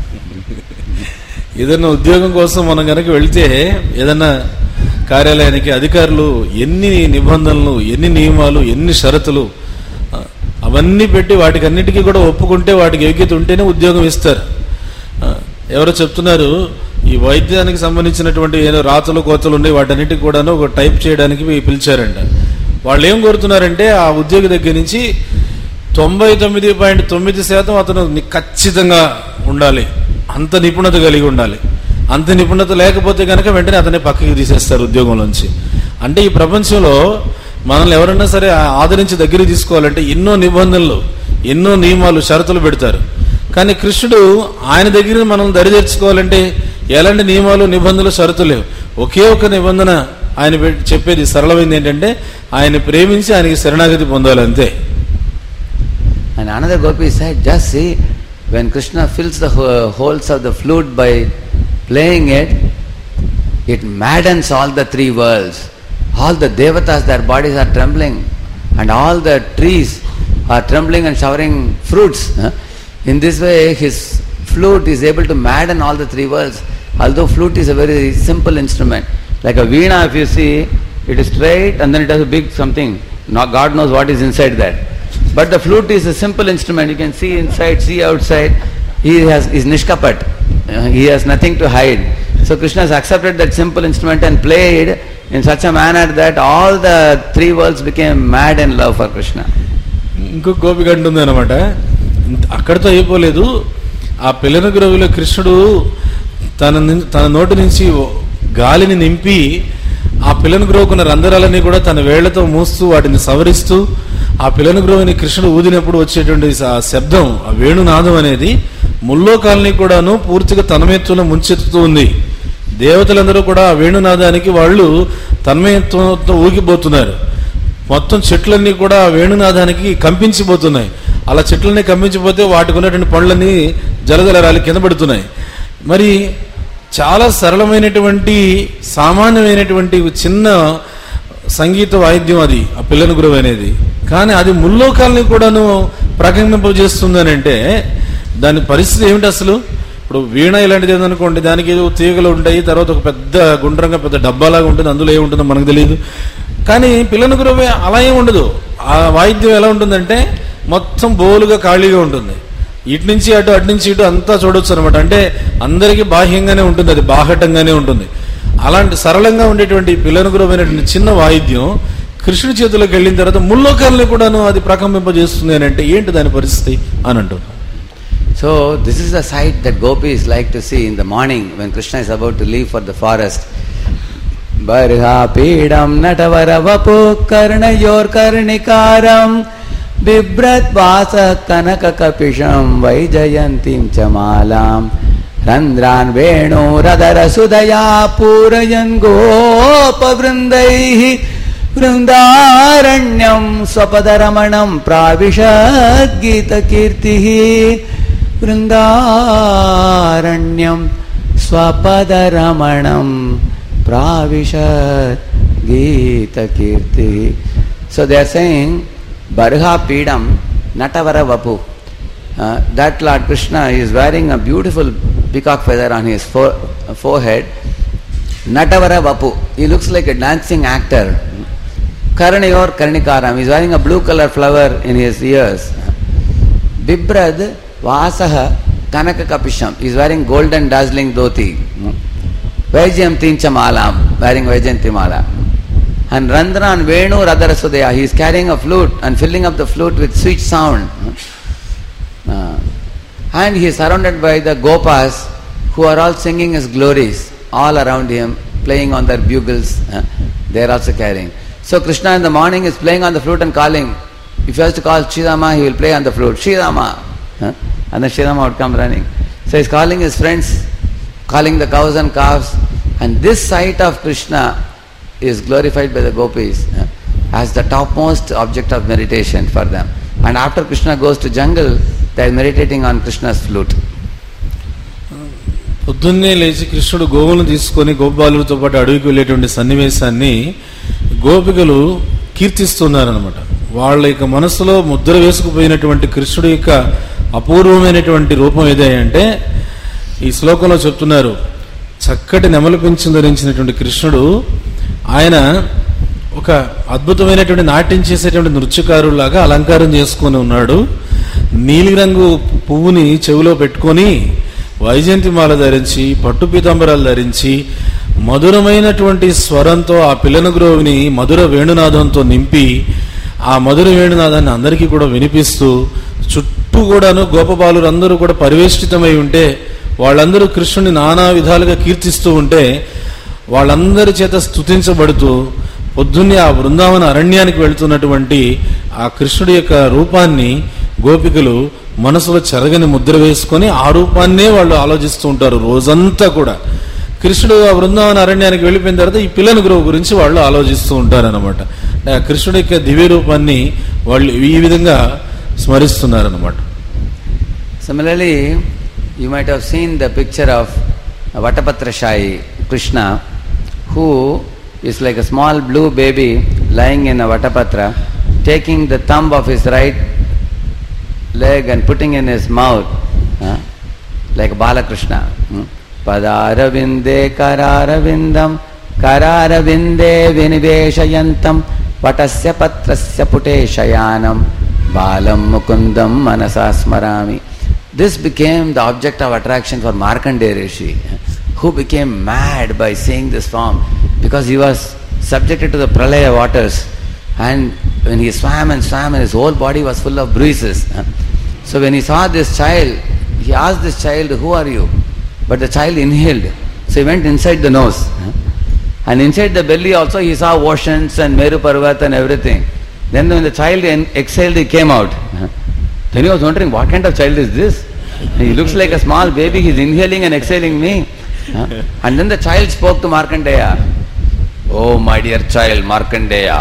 ఏదైనా ఉద్యోగం కోసం మనం కనుక వెళ్తే ఏదైనా కార్యాలయానికి అధికారులు ఎన్ని నిబంధనలు, ఎన్ని నియమాలు, ఎన్ని షరతులు అవన్నీ పెట్టి వాటికి అన్నిటికీ కూడా ఒప్పుకుంటే వాటికి యోగ్యత ఉంటేనే ఉద్యోగం ఇస్తారు. ఎవరో చెప్తున్నారు, ఈ వైద్యానికి సంబంధించినటువంటి ఏదో రాతలు కోతలు ఉన్నాయి వాటన్నిటికి కూడా ఒక టైప్ చేయడానికి పిలిచారంట. వాళ్ళు ఏం కోరుతున్నారంటే ఆ ఉద్యోగి దగ్గర నుంచి తొంభై తొమ్మిది పాయింట్ తొమ్మిది శాతం అతను ఖచ్చితంగా ఉండాలి, అంత నిపుణత కలిగి ఉండాలి. అంత నిపుణత లేకపోతే కనుక వెంటనే అతనే పక్కకి తీసేస్తారు ఉద్యోగంలోంచి. అంటే ఈ ప్రపంచంలో మనల్ని ఎవరన్నా సరే ఆదరించి దగ్గరికి తీసుకోవాలంటే ఎన్నో నిబంధనలు, ఎన్నో నియమాలు, షరతులు పెడతారు. కానీ కృష్ణుడు ఆయన దగ్గర మనం దరిచేర్చుకోవాలంటే ఎలాంటి నియమాలు నిబంధనలు షరతులు లేవు. ఒకే ఒక నిబంధన ఆయన చెప్పేది సరళమైంది ఏంటంటే ఆయన ప్రేమించి ఆయనకి శరణాగతి పొందాలి అంతే. And another gopi said, just see, when Krishna fills the holes of the flute by playing it, it maddens all the three worlds. All the devatas, their bodies are trembling, and all the trees are trembling and showering fruits. In this way, his flute is able to madden all the three worlds. Although flute is a very simple instrument, like a veena, if you see, it is straight and then it has a big something. Now God knows what is inside that. But the flute is a simple instrument. You can see inside, see outside. He has is nishkapat. Uh, he has nothing to hide. So Krishna has accepted that simple instrument and played in such a manner that all the three worlds became mad in love for Krishna. ఇంకో గోపిక అంటుంది అనమాట, అక్కడితో అయిపోలేదు. ఆ పిల్లన గ్రోవిలో కృష్ణుడు తన తన నోటి నుంచి గాలిని నింపి ఆ పిల్లను గ్రోవుకున్న రంధ్రాలన్నీ కూడా తన వేళ్లతో మూస్తూ వాటిని సవరిస్తూ ఆ పిల్లను గ్రోవిని కృష్ణుడు ఊదినప్పుడు వచ్చేటువంటి ఆ శబ్దం, ఆ వేణునాదం అనేది ముల్లోకాలని కూడాను పూర్తిగా తన్మయత్వంలో ముంచెత్తుతూ ఉంది. దేవతలందరూ కూడా ఆ వేణునాదానికి వాళ్ళు తన్మయత్వంతో ఊగిపోతున్నారు. మొత్తం చెట్లన్నీ కూడా ఆ వేణునాదానికి కంపించిపోతున్నాయి. అలా చెట్లన్నీ కంపించిపోతే వాటికి ఉన్నటువంటి పండ్లన్నీ జలజల రాలి కింద పడుతున్నాయి. మరి చాలా సరళమైనటువంటి సామాన్యమైనటువంటి చిన్న సంగీత వాయిద్యం అది ఆ పిల్లని గురువు అనేది, కానీ అది ముల్లోకాలని కూడాను ప్రకంపింపజేస్తుంది అని అంటే దాని పరిస్థితి ఏమిటి అసలు? ఇప్పుడు వీణ ఇలాంటిది ఏదనుకోండి, దానికి ఏదో తీగలు ఉంటాయి, తర్వాత ఒక పెద్ద గుండ్రంగా పెద్ద డబ్బాలాగా ఉంటుంది, అందులో ఏముంటుందో మనకు తెలియదు. కానీ పిల్లని గురువే అలా ఏమి ఉండదు. ఆ వాయిద్యం ఎలా ఉంటుందంటే మొత్తం బోలుగా ఖాళీగా ఉంటుంది. ఇటు నుంచి అటు అటు నుంచి ఇటు అంతా చూడొచ్చు అనమాట. అంటే అందరికీ బాహ్యంగానే ఉంటుంది, అది బాహటంగానే ఉంటుంది. అలాంటి సరళంగా ఉండేటువంటి పిల్లని గురువైనటువంటి చిన్న వాయిద్యం కృష్ణుడి చేతిలోకి వెళ్ళిన తర్వాత ముల్లోకాలని కూడాను అది ప్రకంపింపజేస్తుంది అని అంటే ఏంటి దాని పరిస్థితి అని అంటున్నాను. So this is the sight that gopis like to see in the morning when Krishna is about to leave for the forest. Barha pidam natavara vapu karnayor karnikaram bibrat vasa kanaka kapisham vaijayantim chamalam randran venu radara sudaya purayan gopa vrindaihi vrindaranyam swapadaramanam pravishad gita kirtihi vrindaranyam swapadaramanam pravishat gita kirtihi. So they are saying Barha Pidam Natavara Vapu. Uh, that Lord Krishna is wearing a beautiful peacock feather on his fore, uh, forehead. Natavara Vapu. He looks like a dancing actor. Karanayor Karnikaram. He is wearing a blue color flower in his ears. Bibrad Vasaha Kanaka Kapisham. He is wearing golden dazzling dhoti. Vajayam Tinchamalam. Wearing Vajayanti Mala. And Randran Venu Radarasudaya, he is carrying a flute and filling up the flute with sweet sound. Uh, and he is surrounded by the gopas who are all singing his glories all around him, playing on their bugles. Uh, they are also carrying. So Krishna in the morning is playing on the flute and calling. If he has to call Shridama, he will play on the flute. Shridama. Uh, and then Shridama would come running. So he is calling his friends, calling the cows and calves. And this sight of Krishna is glorified by the gopis uh, as the topmost object of meditation for them. And after Krishna goes to jungle, they are meditating on Krishna's flute. పొద్దున్నే లేచి కృష్ణుడు గోవులను తీసుకొని గోపాలులతో పాటు అడవికి వెళ్ళేటువంటి సన్నివేశాన్ని గోపికలు కీర్తిస్తున్నారనమాట. వాళ్ళ యొక్క మనసులో ముద్ర వేసుకుపోయినటువంటి కృష్ణుడి యొక్క అపూర్వమైనటువంటి రూపం ఏదంటే ఈ శ్లోకంలో చెప్తున్నారు. చక్కటి నెమలి పెంచు ధరించినటువంటి కృష్ణుడు ఆయన ఒక అద్భుతమైనటువంటి నాట్యం చేసేటువంటి నృత్యకారులాగా అలంకారం చేసుకొని ఉన్నాడు. నీలిరంగు పువ్వుని చెవిలో పెట్టుకొని వైజయంతి మాల ధరించి పట్టు పీతాంబరాలు ధరించి మధురమైనటువంటి స్వరంతో ఆ పిల్లను గ్రోవిని మధుర వేణునాదంతో నింపి ఆ మధుర వేణునాదాన్ని అందరికీ కూడా వినిపిస్తూ చుట్టూ కూడాను గోపబాలురు అందరూ కూడా పరివేష్టితమై ఉంటే వాళ్ళందరూ కృష్ణుని నానా విధాలుగా కీర్తిస్తూ ఉంటే వాళ్ళందరి చేత స్తుతించబడుతూ పొద్దున్నే ఆ బృందావన అరణ్యానికి వెళుతున్నటువంటి ఆ కృష్ణుడి యొక్క రూపాన్ని గోపికలు మనసులో చెరగని ముద్ర వేసుకొని ఆ రూపాన్నే వాళ్ళు ఆలోచిస్తూ ఉంటారు రోజంతా కూడా. కృష్ణుడు ఆ బృందావన అరణ్యానికి వెళ్ళిపోయిన తర్వాత ఈ పిల్లని గురువు గురించి వాళ్ళు ఆలోచిస్తూ ఉంటారనమాట. ఆ కృష్ణుడి యొక్క దివ్య రూపాన్ని వాళ్ళు ఈ విధంగా స్మరిస్తున్నారనమాట. Similarly, you might have seen the picture of Vatapatra Shayi Krishna, who is like a small blue baby lying in a Vatapatra, taking the thumb of his right leg and putting in his mouth, uh, like Balakrishna. Hmm? Padaravinde kararavindam kararavinde viniveshayantam vatasya patrasya puteshayanam balam mukundam manasasmarami. This became the object of attraction for Markandeya Rishi, who became mad by seeing this form, because he was subjected to the pralaya waters, and when he swam and swam and his whole body was full of bruises. So when he saw this child, he asked this child, "Who are you?" But the child inhaled, so he went inside the nose, and inside the belly also he saw oceans and Meru Parvat and everything. Then when the child exhaled, he came out. Then he was wondering, what kind of child is this? He looks like a small baby, he is inhaling and exhaling me. And then the child spoke to Markandeya. "Oh my dear child, Markandeya."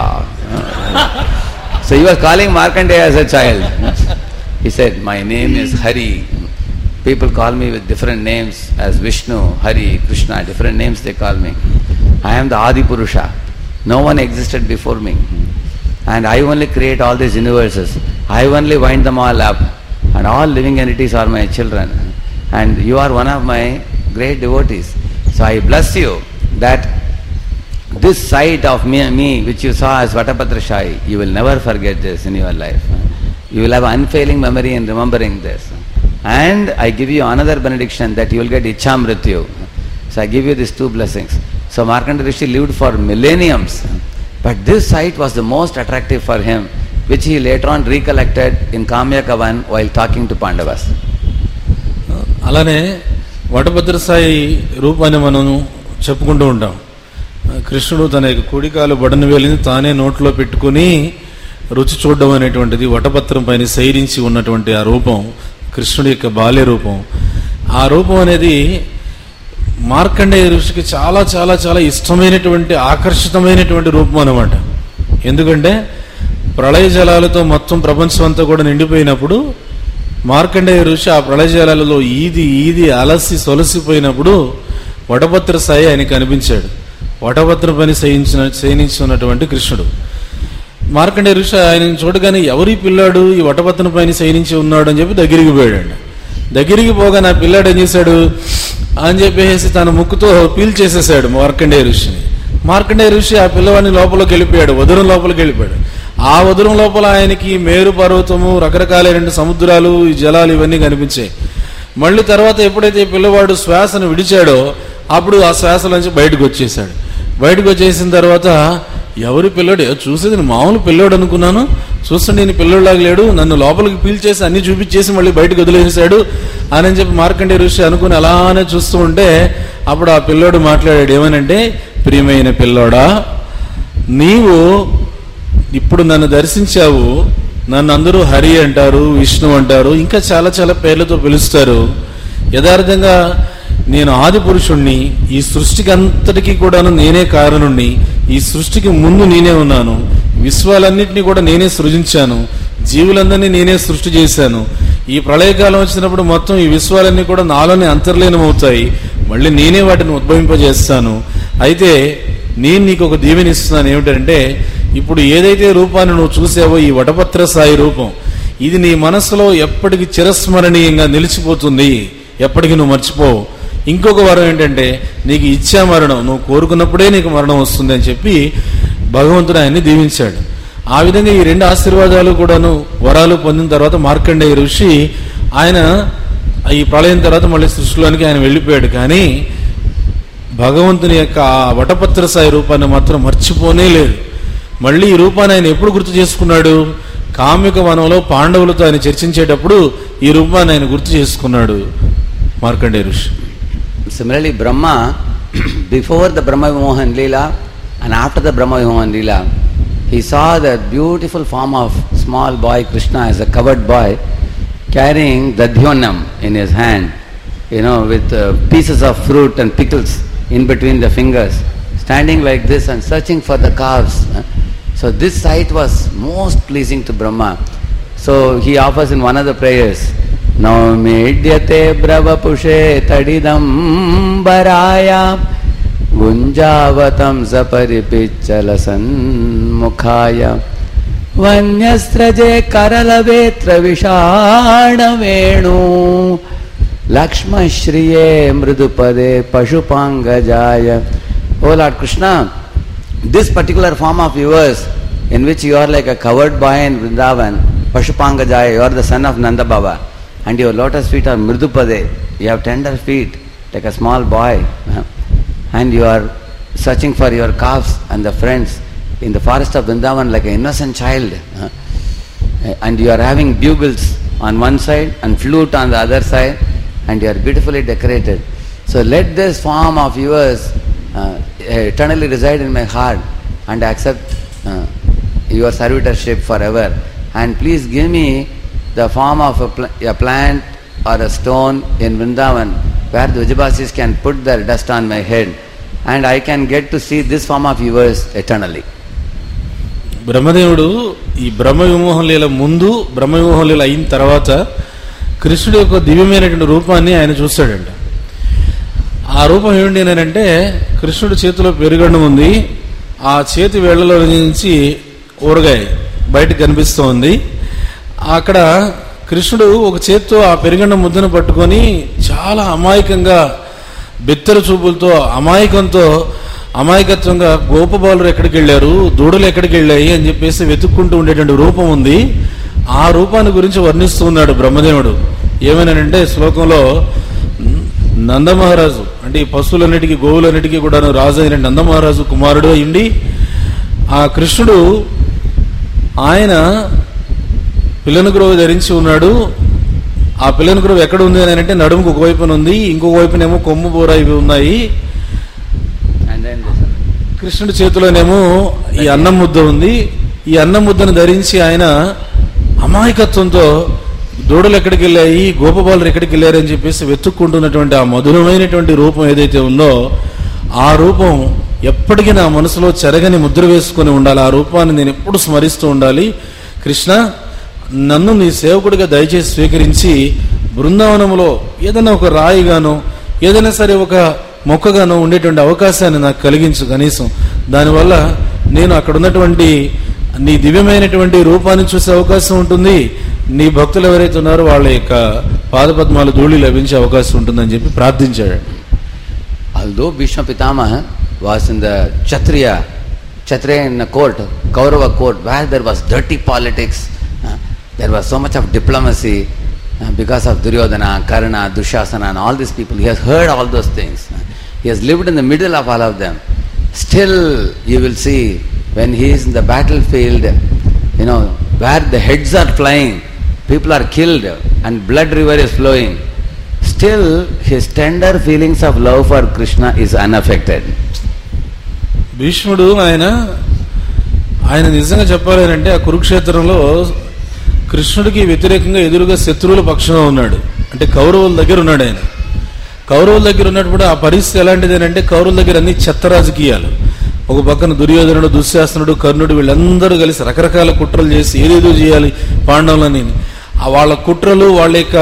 So he was calling Markandeya as a child. He said, "My name is Hari. People call me with different names as Vishnu, Hari, Krishna, different names they call me. I am the Adi Purusha. No one existed before me. And I only create all these universes. I only wind them all up. And all living entities are my children. And you are one of my great devotees. So I bless you that this sight of me, me which you saw as Vatapatra Shayi, you will never forget this in your life. You will have unfailing memory in remembering this. And I give you another benediction that you will get Ichamrityu." So I give you these two blessings. So Markandeya Rishi lived for millenniums. But this sight was the most attractive for him, which he later on recollected in Kamya Kavan while talking to Pandavas. అలానే వటభద్ర సాయి రూపాన్ని మనం చెప్పుకుంటూ ఉంటాం. కృష్ణుడు తన యొక్క కుడికాలు బడను వేలిని తానే నోట్లో పెట్టుకుని రుచి చూడడం అనేటువంటిది వటపత్రం పైన శయనించి ఉన్నటువంటి ఆ రూపం కృష్ణుడి యొక్క బాల్య రూపం. ఆ రూపం అనేది మార్కండేయ ఋషికి చాలా చాలా చాలా ఇష్టమైనటువంటి ఆకర్షితమైనటువంటి రూపం అన్నమాట. ఎందుకంటే ప్రళయ జలాలతో మొత్తం ప్రపంచం అంతా కూడా నిండిపోయినప్పుడు మార్కండేయ ఋషి ఆ ప్రళయ జలాలలో ఈది ఈది అలసి సొలసిపోయినప్పుడు వటభద్ర సాయి ఆయనకి కనిపించాడు. వటభద్ర పని శయించిన శయనించున్నటువంటి కృష్ణుడు. మార్కండేయ ఋషి ఆయన చూడగానే ఎవరి పిల్లాడు ఈ వటభద్ర పైన శయనించి ఉన్నాడు అని చెప్పి దగ్గరికి పోయాడు. దగ్గరికి పోగా నా పిల్లాడు ఏం చేశాడు అని చెప్పేసి తన ముక్కుతో పీల్చేసేసాడు మార్కండేయ ఋషిని. మార్కండేయ ఋషి ఆ పిల్లవాడిని లోపలికి వెళ్ళిపోయాడు, వధురం లోపలికి వెళ్ళిపోయాడు. ఆ వధురం లోపల ఆయనకి మేరు పర్వతము, రకరకాల రెండు సముద్రాలు, ఈ జలాలు ఇవన్నీ కనిపించాయి. మళ్ళీ తర్వాత ఎప్పుడైతే పిల్లవాడు శ్వాసను విడిచాడో అప్పుడు ఆ శ్వాసలోంచి బయటకు వచ్చేసాడు. బయటకు వచ్చేసిన తర్వాత ఎవరి పిల్లడు చూసేది నేను మామూలు పిల్లోడు అనుకున్నాను, చూస్తుంటే నేను పిల్లోడులాగా లేడు, నన్ను లోపలికి పీల్చేసి అన్ని చూపించేసి మళ్ళీ బయటకు వదిలేసాడు అని చెప్పి మార్కండేయ ఋషి అనుకుని అలానే చూస్తూ ఉంటే అప్పుడు ఆ పిల్లోడు మాట్లాడాడు. ఏమనంటే, ప్రియమైన పిల్లోడా, నీవు ఇప్పుడు నన్ను దర్శించావు, నన్ను అందరూ హరి అంటారు, విష్ణు అంటారు, ఇంకా చాలా చాలా పేర్లతో పిలుస్తారు. యథార్థంగా నేను ఆది పురుషుణ్ణి, ఈ సృష్టికి అంతటికీ కూడాను నేనే కారణుణ్ణి, ఈ సృష్టికి ముందు నేనే ఉన్నాను, విశ్వాలన్నింటినీ కూడా నేనే సృజించాను, జీవులందరినీ నేనే సృష్టి చేశాను. ఈ ప్రళయకాలం వచ్చినప్పుడు మొత్తం ఈ విశ్వాలన్నీ కూడా నాలోనే అంతర్లీనమవుతాయి, మళ్ళీ నేనే వాటిని ఉద్భవింపజేస్తాను. అయితే నేను నీకు ఒక దీవెనిస్తున్నాను. ఏమిటంటే, ఇప్పుడు ఏదైతే రూపాన్ని నువ్వు చూసావో ఈ వటపత్ర సాయి రూపం, ఇది నీ మనస్సులో ఎప్పటికీ చిరస్మరణీయంగా నిలిచిపోతుంది, ఎప్పటికీ నువ్వు మర్చిపోవు. ఇంకొక వరం ఏంటంటే, నీకు ఇచ్చా మరణం, నువ్వు కోరుకున్నప్పుడే నీకు మరణం వస్తుంది అని చెప్పి భగవంతుడు ఆయన్ని దీవించాడు. ఆ విధంగా ఈ రెండు ఆశీర్వాదాలు కూడాను వరాలు పొందిన తర్వాత మార్కండేయ ఋషి ఆయన ఈ ప్రళయం తర్వాత మళ్ళీ సృష్టిలోనికి ఆయన వెళ్ళిపోయాడు. కానీ భగవంతుని యొక్క ఆ వటపత్ర సాయి రూపాన్ని మాత్రం మర్చిపోనే లేదు. మళ్ళీ ఈ రూపాన్ని ఆయన ఎప్పుడు గుర్తు చేసుకున్నాడు? కామ్యక వనంలో పాండవులతో ఆయన చర్చించేటప్పుడు ఈ రూపాన్ని ఆయన గుర్తు చేసుకున్నాడు మార్కండేయ ఋషి. Similarly, Brahma, before the Brahma Vimohan Leela and after the Brahma Vimohan Leela, he saw the beautiful form of small boy Krishna as a covered boy carrying Dadhyonam in his hand, you know, with uh, pieces of fruit and pickles in between the fingers, standing like this and searching for the calves. So this sight was most pleasing to Brahma. So he offers in one of the prayers, Naumidyate Bravapushe Tadidam Baraya Gunjavatam Saparipichala Sanmukhaya Vanyasraje Karalavetra Vishana Venu Lakshma Shriye Mridupade Pashupangajaya. Oh Lord Krishna, this particular form of yours, in which you are like a covered boy in Vrindavan, Pashupangajaya, you are the son of Nanda Baba, and your lotus feet are Mridupade, you have tender feet like a small boy, and you are searching for your calves and the friends in the forest of Vrindavan like an innocent child, and you are having bugles on one side and flute on the other side, and you are beautifully decorated. So let this form of yours uh, eternally reside in my heart, and accept uh, your servitorship forever. And please give me the form of a, pl- a plant or a stone in Vrindavan where the Vijayabasis can put their dust on my head, and I can get to see this form of yours eternally. బ్రహ్మదేవుడు ఈ బ్రహ్మ విమోహం లీల ముందు బ్రహ్మ విమోహం లీల అయిన తర్వాత కృష్ణుడి యొక్క దివ్యమైనటువంటి రూపాన్ని ఆయన చూస్తాడంట. ఆ రూపం ఏమిటి అంటే, కృష్ణుడి చేతిలో పెరుగన్నం ఉంది, ఆ చేతి వేళ్లలో నుంచి ఊరగాయ బయటకు కనిపిస్తూ ఉంది. అక్కడ కృష్ణుడు ఒక చేత్తో ఆ పెరుగన్నం ముద్దను పట్టుకొని చాలా అమాయకంగా బెత్తర చూపులతో అమాయకంతో అమాయకత్వంగా గోపబాలురు ఎక్కడికి వెళ్ళారు, దూడలు ఎక్కడికి వెళ్ళాయి అని చెప్పేసి వెతుక్కుంటూ ఉండేటువంటి రూపం ఉంది. ఆ రూపాన్ని గురించి వర్ణిస్తూ ఉన్నాడు బ్రహ్మదేవుడు. ఏమనంటే శ్లోకంలో, నందమహారాజు అంటే ఈ పశువులన్నిటికీ గోవులన్నిటికీ కూడా రాజు అయిన నందమహారాజు కుమారుడు అయింది ఆ కృష్ణుడు. ఆయన పిల్లను గ్రోవు ధరించి ఉన్నాడు. ఆ పిల్లను గ్రోవు ఎక్కడ ఉంది అని అంటే నడుముకు ఒకవైపున ఉంది, ఇంకొక వైపునేమో కొమ్ము బోర ఇవి ఉన్నాయి. కృష్ణుడి చేతిలోనేమో ఈ అన్నం ముద్ద ఉంది. ఈ అన్నం ముద్దను ధరించి ఆయన అమాయకత్వంతో దూడలు ఎక్కడికి వెళ్ళాయి, గోపబాలురు ఎక్కడికి వెళ్ళారు అని చెప్పేసి వెతుక్కుంటున్నటువంటి ఆ మధురమైనటువంటి రూపం ఏదైతే ఉందో, ఆ రూపం ఎప్పటికీ నా మనసులో చెరగని ముద్ర వేసుకుని ఉండాలి. ఆ రూపాన్ని నేను ఎప్పుడు స్మరిస్తూ ఉండాలి. కృష్ణ, నన్ను నీ సేవకుడిగా దయచేసి స్వీకరించి బృందావనంలో ఏదైనా ఒక రాయిగానో ఏదైనా సరే ఒక మొక్కగానో ఉండేటువంటి అవకాశాన్ని నాకు కలిగించు. కనీసం దానివల్ల నేను అక్కడ ఉన్నటువంటి నీ దివ్యమైనటువంటి రూపాన్ని చూసే అవకాశం ఉంటుంది, నీ భక్తులు ఎవరైతే ఉన్నారో వాళ్ళ యొక్క పాదపద్మాలు ధూళి లభించే అవకాశం ఉంటుందని చెప్పి ప్రార్థించాడు. Although Bhishma Pitamaha was in the Kshatriya, Kshatriya in a court, Kaurava court, where there was dirty politics, uh, there was so much of diplomacy uh, because of Duryodhana, Karna, Dushasana and all these people. He has heard all those things. Uh, he has lived in the middle of all of them. Still, you will see when he is in the battlefield, you know, where the heads are flying, people are killed and blood river is flowing, still his tender feelings of love for Krishna is unaffected. భీష్ముడు ఆయన ఆయన నిజంగా చెప్పాలంటే ఆ కురుక్షేత్రంలో కృష్ణుడికి వ్యతిరేకంగా ఎదురుగా శత్రువుల పక్షంలో ఉన్నాడు. అంటే కౌరవుల దగ్గర ఉన్నాడు ఆయన. కౌరవుల దగ్గర ఉన్నప్పుడు ఆ పరిస్థితి ఎలాంటిది అంటే, కౌరవుల దగ్గర అన్ని చెత్త రాజకీయాలు. ఒక పక్కన దుర్యోధనుడు, దుశ్శాసనుడు, కర్ణుడు వీళ్ళందరూ కలిసి రకరకాల కుట్రలు చేసి ఏదేదో చేయాలి పాండవులని. వాళ్ళ కుట్రలు, వాళ్ళ యొక్క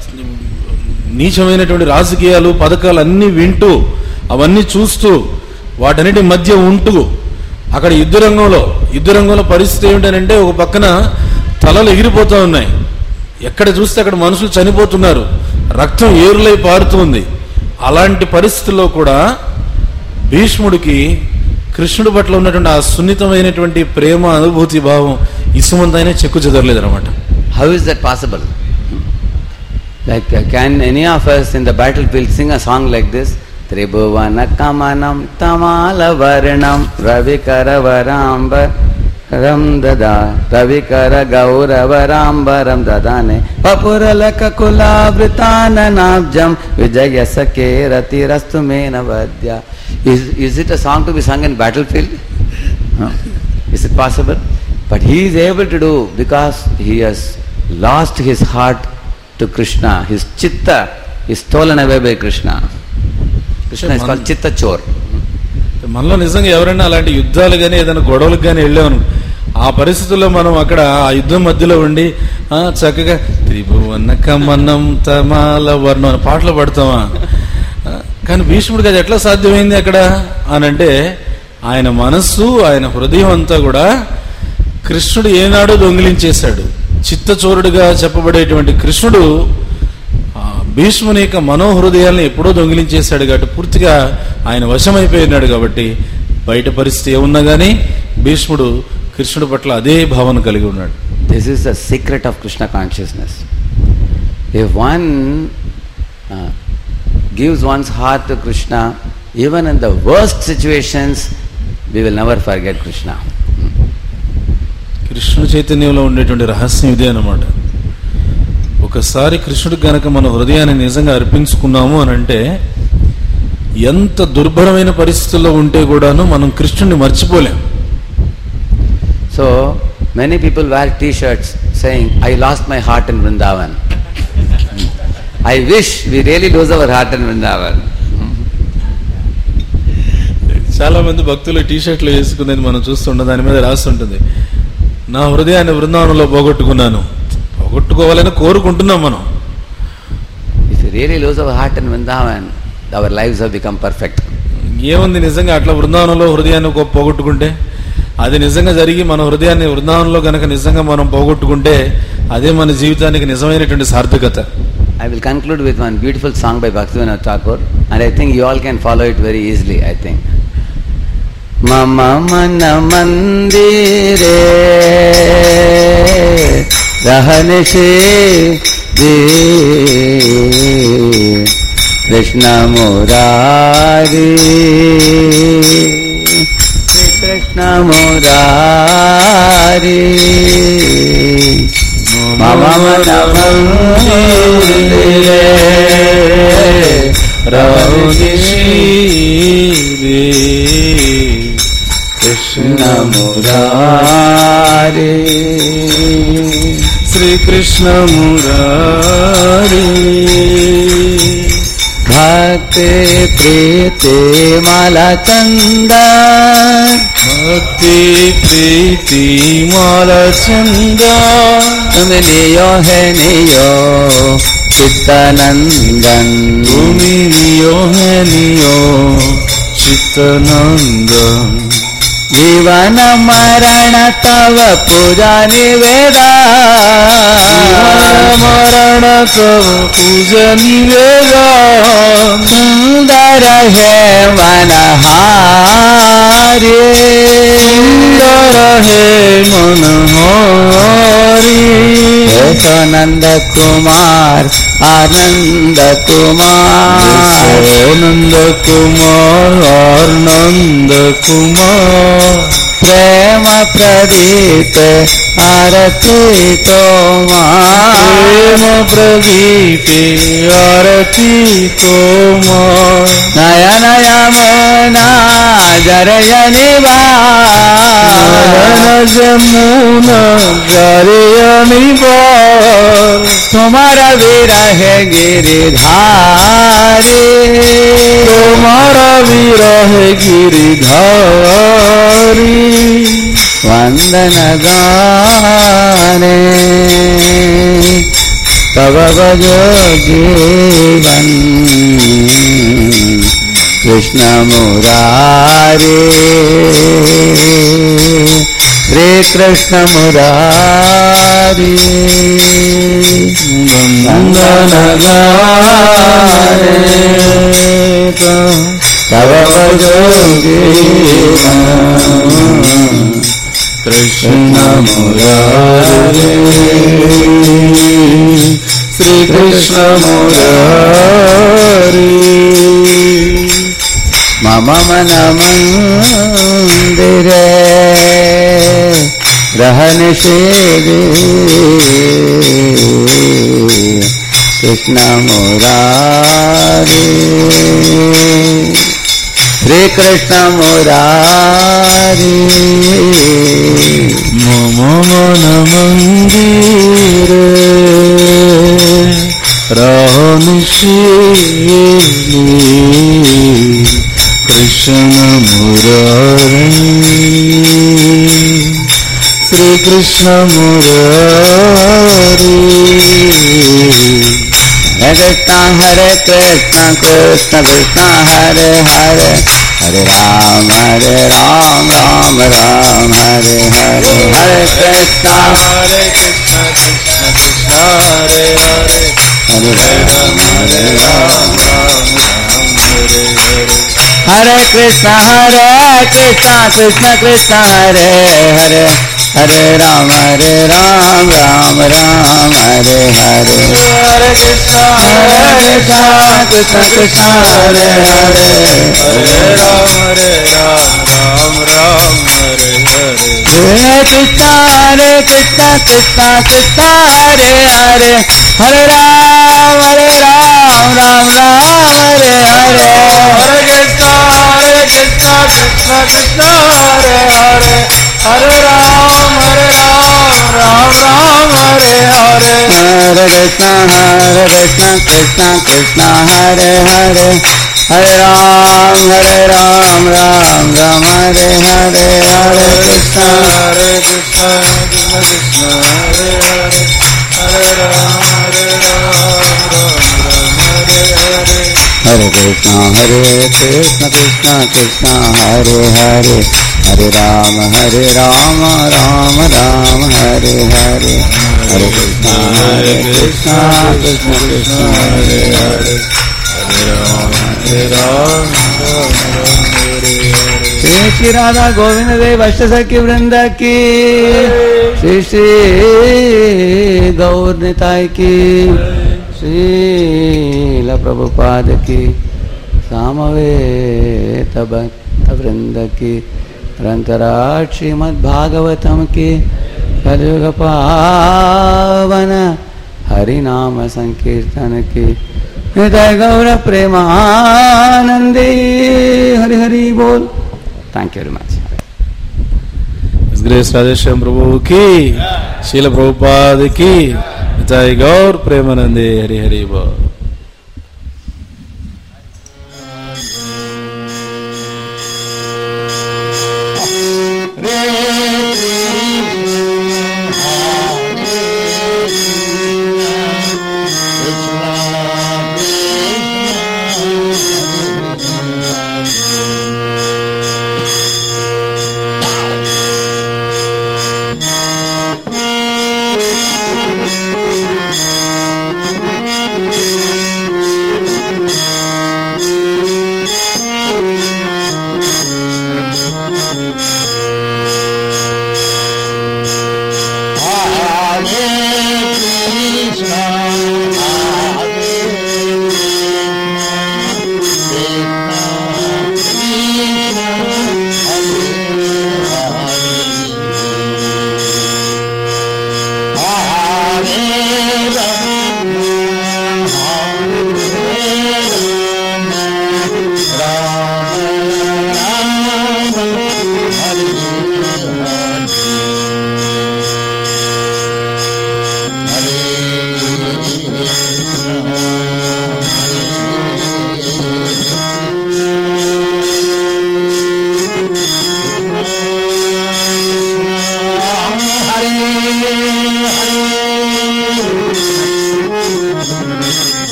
నీచమైనటువంటి రాజకీయాలు, పథకాలు అన్నీ వింటూ అవన్నీ చూస్తూ వాటన్నిటి మధ్య ఉంటూ అక్కడ యుద్ధ రంగంలో యుద్ధ రంగంలో పరిస్థితి ఏమిటంటే, ఒక పక్కన తలలు ఎగిరిపోతూ ఉన్నాయి, ఎక్కడ చూస్తే అక్కడ మనుషులు చనిపోతున్నారు, రక్తం ఏరులై పారుతుంది. అలాంటి పరిస్థితుల్లో కూడా భీష్ముడికి కృష్ణుడి పట్ల ఉన్నటువంటి ఆ సున్నితమైనటువంటి ప్రేమ, అనుభూతి భావం ఇసుమంతైనా చెక్కు చెదరలేదు అనమాట. How is that possible? Like, uh, can any of us in the battlefield sing a song like this? Tribhuvana kamanam tamala varnam ravikara varamba ram dada ravikara gaurava rambaram dadane papuralaka kula vritana nabjam vijaya sakirati rastu mena vadya. Is, is it a song to be sung in battlefield? No. Is it possible? But he is able to do, because he has lost his heart to Krishna. His chitta is stolen away by Krishna. Krishna is called chitta chor. మనలో నిజంగా ఎవరైనా అలాంటి యుద్ధాలు కానీ ఏదైనా గొడవలకు కానీ వెళ్ళాము, ఆ పరిస్థితుల్లో మనం అక్కడ ఆ యుద్ధం మధ్యలో ఉండి ఆ చక్కగా త్రిభువన కమనం తమాల వర్ణం అని పాటలు పడతామా? కానీ భీష్ముడికి అది ఎట్లా సాధ్యమైంది అక్కడ అని అంటే, ఆయన మనస్సు ఆయన హృదయం అంతా కూడా కృష్ణుడు ఏనాడు దొంగిలించేశాడు. చిత్తచోరుడుగా చెప్పబడేటువంటి కృష్ణుడు భీష్ముని యొక్క మనోహృదయాలను ఎప్పుడో దొంగిలించేశాడు కాబట్టి పూర్తిగా ఆయన వశమైపోయినాడు. కాబట్టి బయట పరిస్థితి ఏమున్నా గానీ భీష్ముడు కృష్ణుడి పట్ల అదే భావన కలిగి ఉన్నాడు. This is the secret of Krishna consciousness. If one gives one's heart to Krishna, even in the worst situations we will never forget Krishna. కృష్ణుడి చైతన్యంలో ఉండేటువంటి రహస్యం ఇదే అన్నమాట. ఒకసారి కృష్ణుడికి గనక మన హృదయాన్ని నిజంగా అర్పించుకున్నాము అని అంటే, ఎంత దుర్భరమైన పరిస్థితుల్లో ఉంటే కూడాను మనం కృష్ణుడిని మర్చిపోలేం. So many people wear T shirts saying I lost my heart in Vrindavan. I wish we really lose our heart in Vrindavan. చాలా మంది భక్తులు టీ షర్ట్లు వేసుకునేది మనం చూస్తుంటాం, దాని మీద రాస్తుంటుంది నా హృదయాన్ని బృందావనంలో పోగొట్టుకున్నాను. పోగొట్టుకోవాలని కోరుకుంటున్నాం మనం. If you really lose our heart in Vrindavan, our lives have become perfect. ఏముంది నిజంగా అట్లా బృందావనంలో హృదయాన్ని పోగొట్టుకుంటే, అది నిజంగా జరిగి మన హృదయాన్ని బృందావనంలో గనక నిజంగా మనం పోగొట్టుకుంటే అదే మన జీవితానికి నిజమైనటువంటి సార్థకత. I will conclude with one beautiful song by Bhaktivinoda Thakur, and I think you all can follow it very easily. I think Mama mana mandire rahane se de Krishna murari Krishna murari Mama mana mandire rahane se de Krishna murari Sri Krishna murari Bhakti priti mala chanda Bhakti priti mala chanda Tumi niyo hai niyo Chittanandan Tumi niyo hai niyo Chittanandan जीवन मरण तव पूजा निवेदा मरण तव पूजा निवेदा सुंदर है मनहारी सुंदर है मनहारी तो नंद कुमार आनंद कुमार नंद कुमार आनंद कुमार प्रेम प्रदीप आरती तोमार प्रेम प्रदीप आरती तोमार नयन यमुना जरय निवार जमुना जरय निवार तुम्हारा विरह गिरिधारी तुम्हारा विरह गिरिधारी वंदन गाने तव भजो जीवन कृष्ण मुरारी श्री कृष्ण मुरारी वंदन गाने तव भजो जीवन कृष्ण मुरारी श्री कृष्ण मुरारी मम मन मंदिरे रहन शेरे कृष्ण मुरारी श्री कृष्ण मुरारी मम मन मंदिरे कृष्ण मुरारी श्री कृष्ण मुरारी हरे कृष्णा हरे कृष्णा कृष्ण कृष्णा हरे हरे हरे राम हरे राम राम राम हरे हरे हरे कृष्णा हरे कृष्ण कृष्ण कृष्ण हरे हरे हरे राम हरे राम राम राम हरे हरे हरे कृष्णा हरे कृष्णा कृष्ण कृष्ण हरे हरे हरे राम हरे राम राम राम हरे हरे हरे कृष्णा हरे कृष्णा कृष्ण कृष्ण हरे हरे हरे राम हरे राम राम राम हरे हरे हरे कृष्णा हरे कृष्णा कृष्ण कृष्ण हरे हरे हरे राम हरे राम राम राम हरे हरे हरे कृष्णा हरे कृष्णा कृष्ण कृष्ण हरे हरे हरे राम हरे राम राम राम हरे हरे हरे कृष्णा हरे कृष्णा कृष्ण कृष्ण हरे हरे हरे राम हरे राम राम राम हरे हरे हरे कृष्णा हरे कृष्णा कृष्ण कृष्ण हरे हरे हरे राम हरे राम राम राम हरे हरे हरे कृष्णा हरे कृष्ण कृष्ण कृष्ण हरे हरे हरे राम हरे राम राम राम हरे हरे हरे कृष्णा हरे कृष्णा कृष्ण कृष्ण हरे हरे हरे राम हरे राम राम राम हरे हरे श्री श्री राधा गोविंद देव अष्ट सखी वृंद की श्री श्री गौर निताय की श्रील प्रभुपाद की सामवेद भक्त वृंद की ग्रंथराज श्रीमद् भागवतम की कलयुग पावन हरि नाम संकीर्तन की हृदय गौर प्रेमानंदी हरि हरि बोल. Thank you very much. Grace Radheshyam Prabhu की शील प्रभुपाद की जय गौर प्रेमानंदे हरि हरि बोल.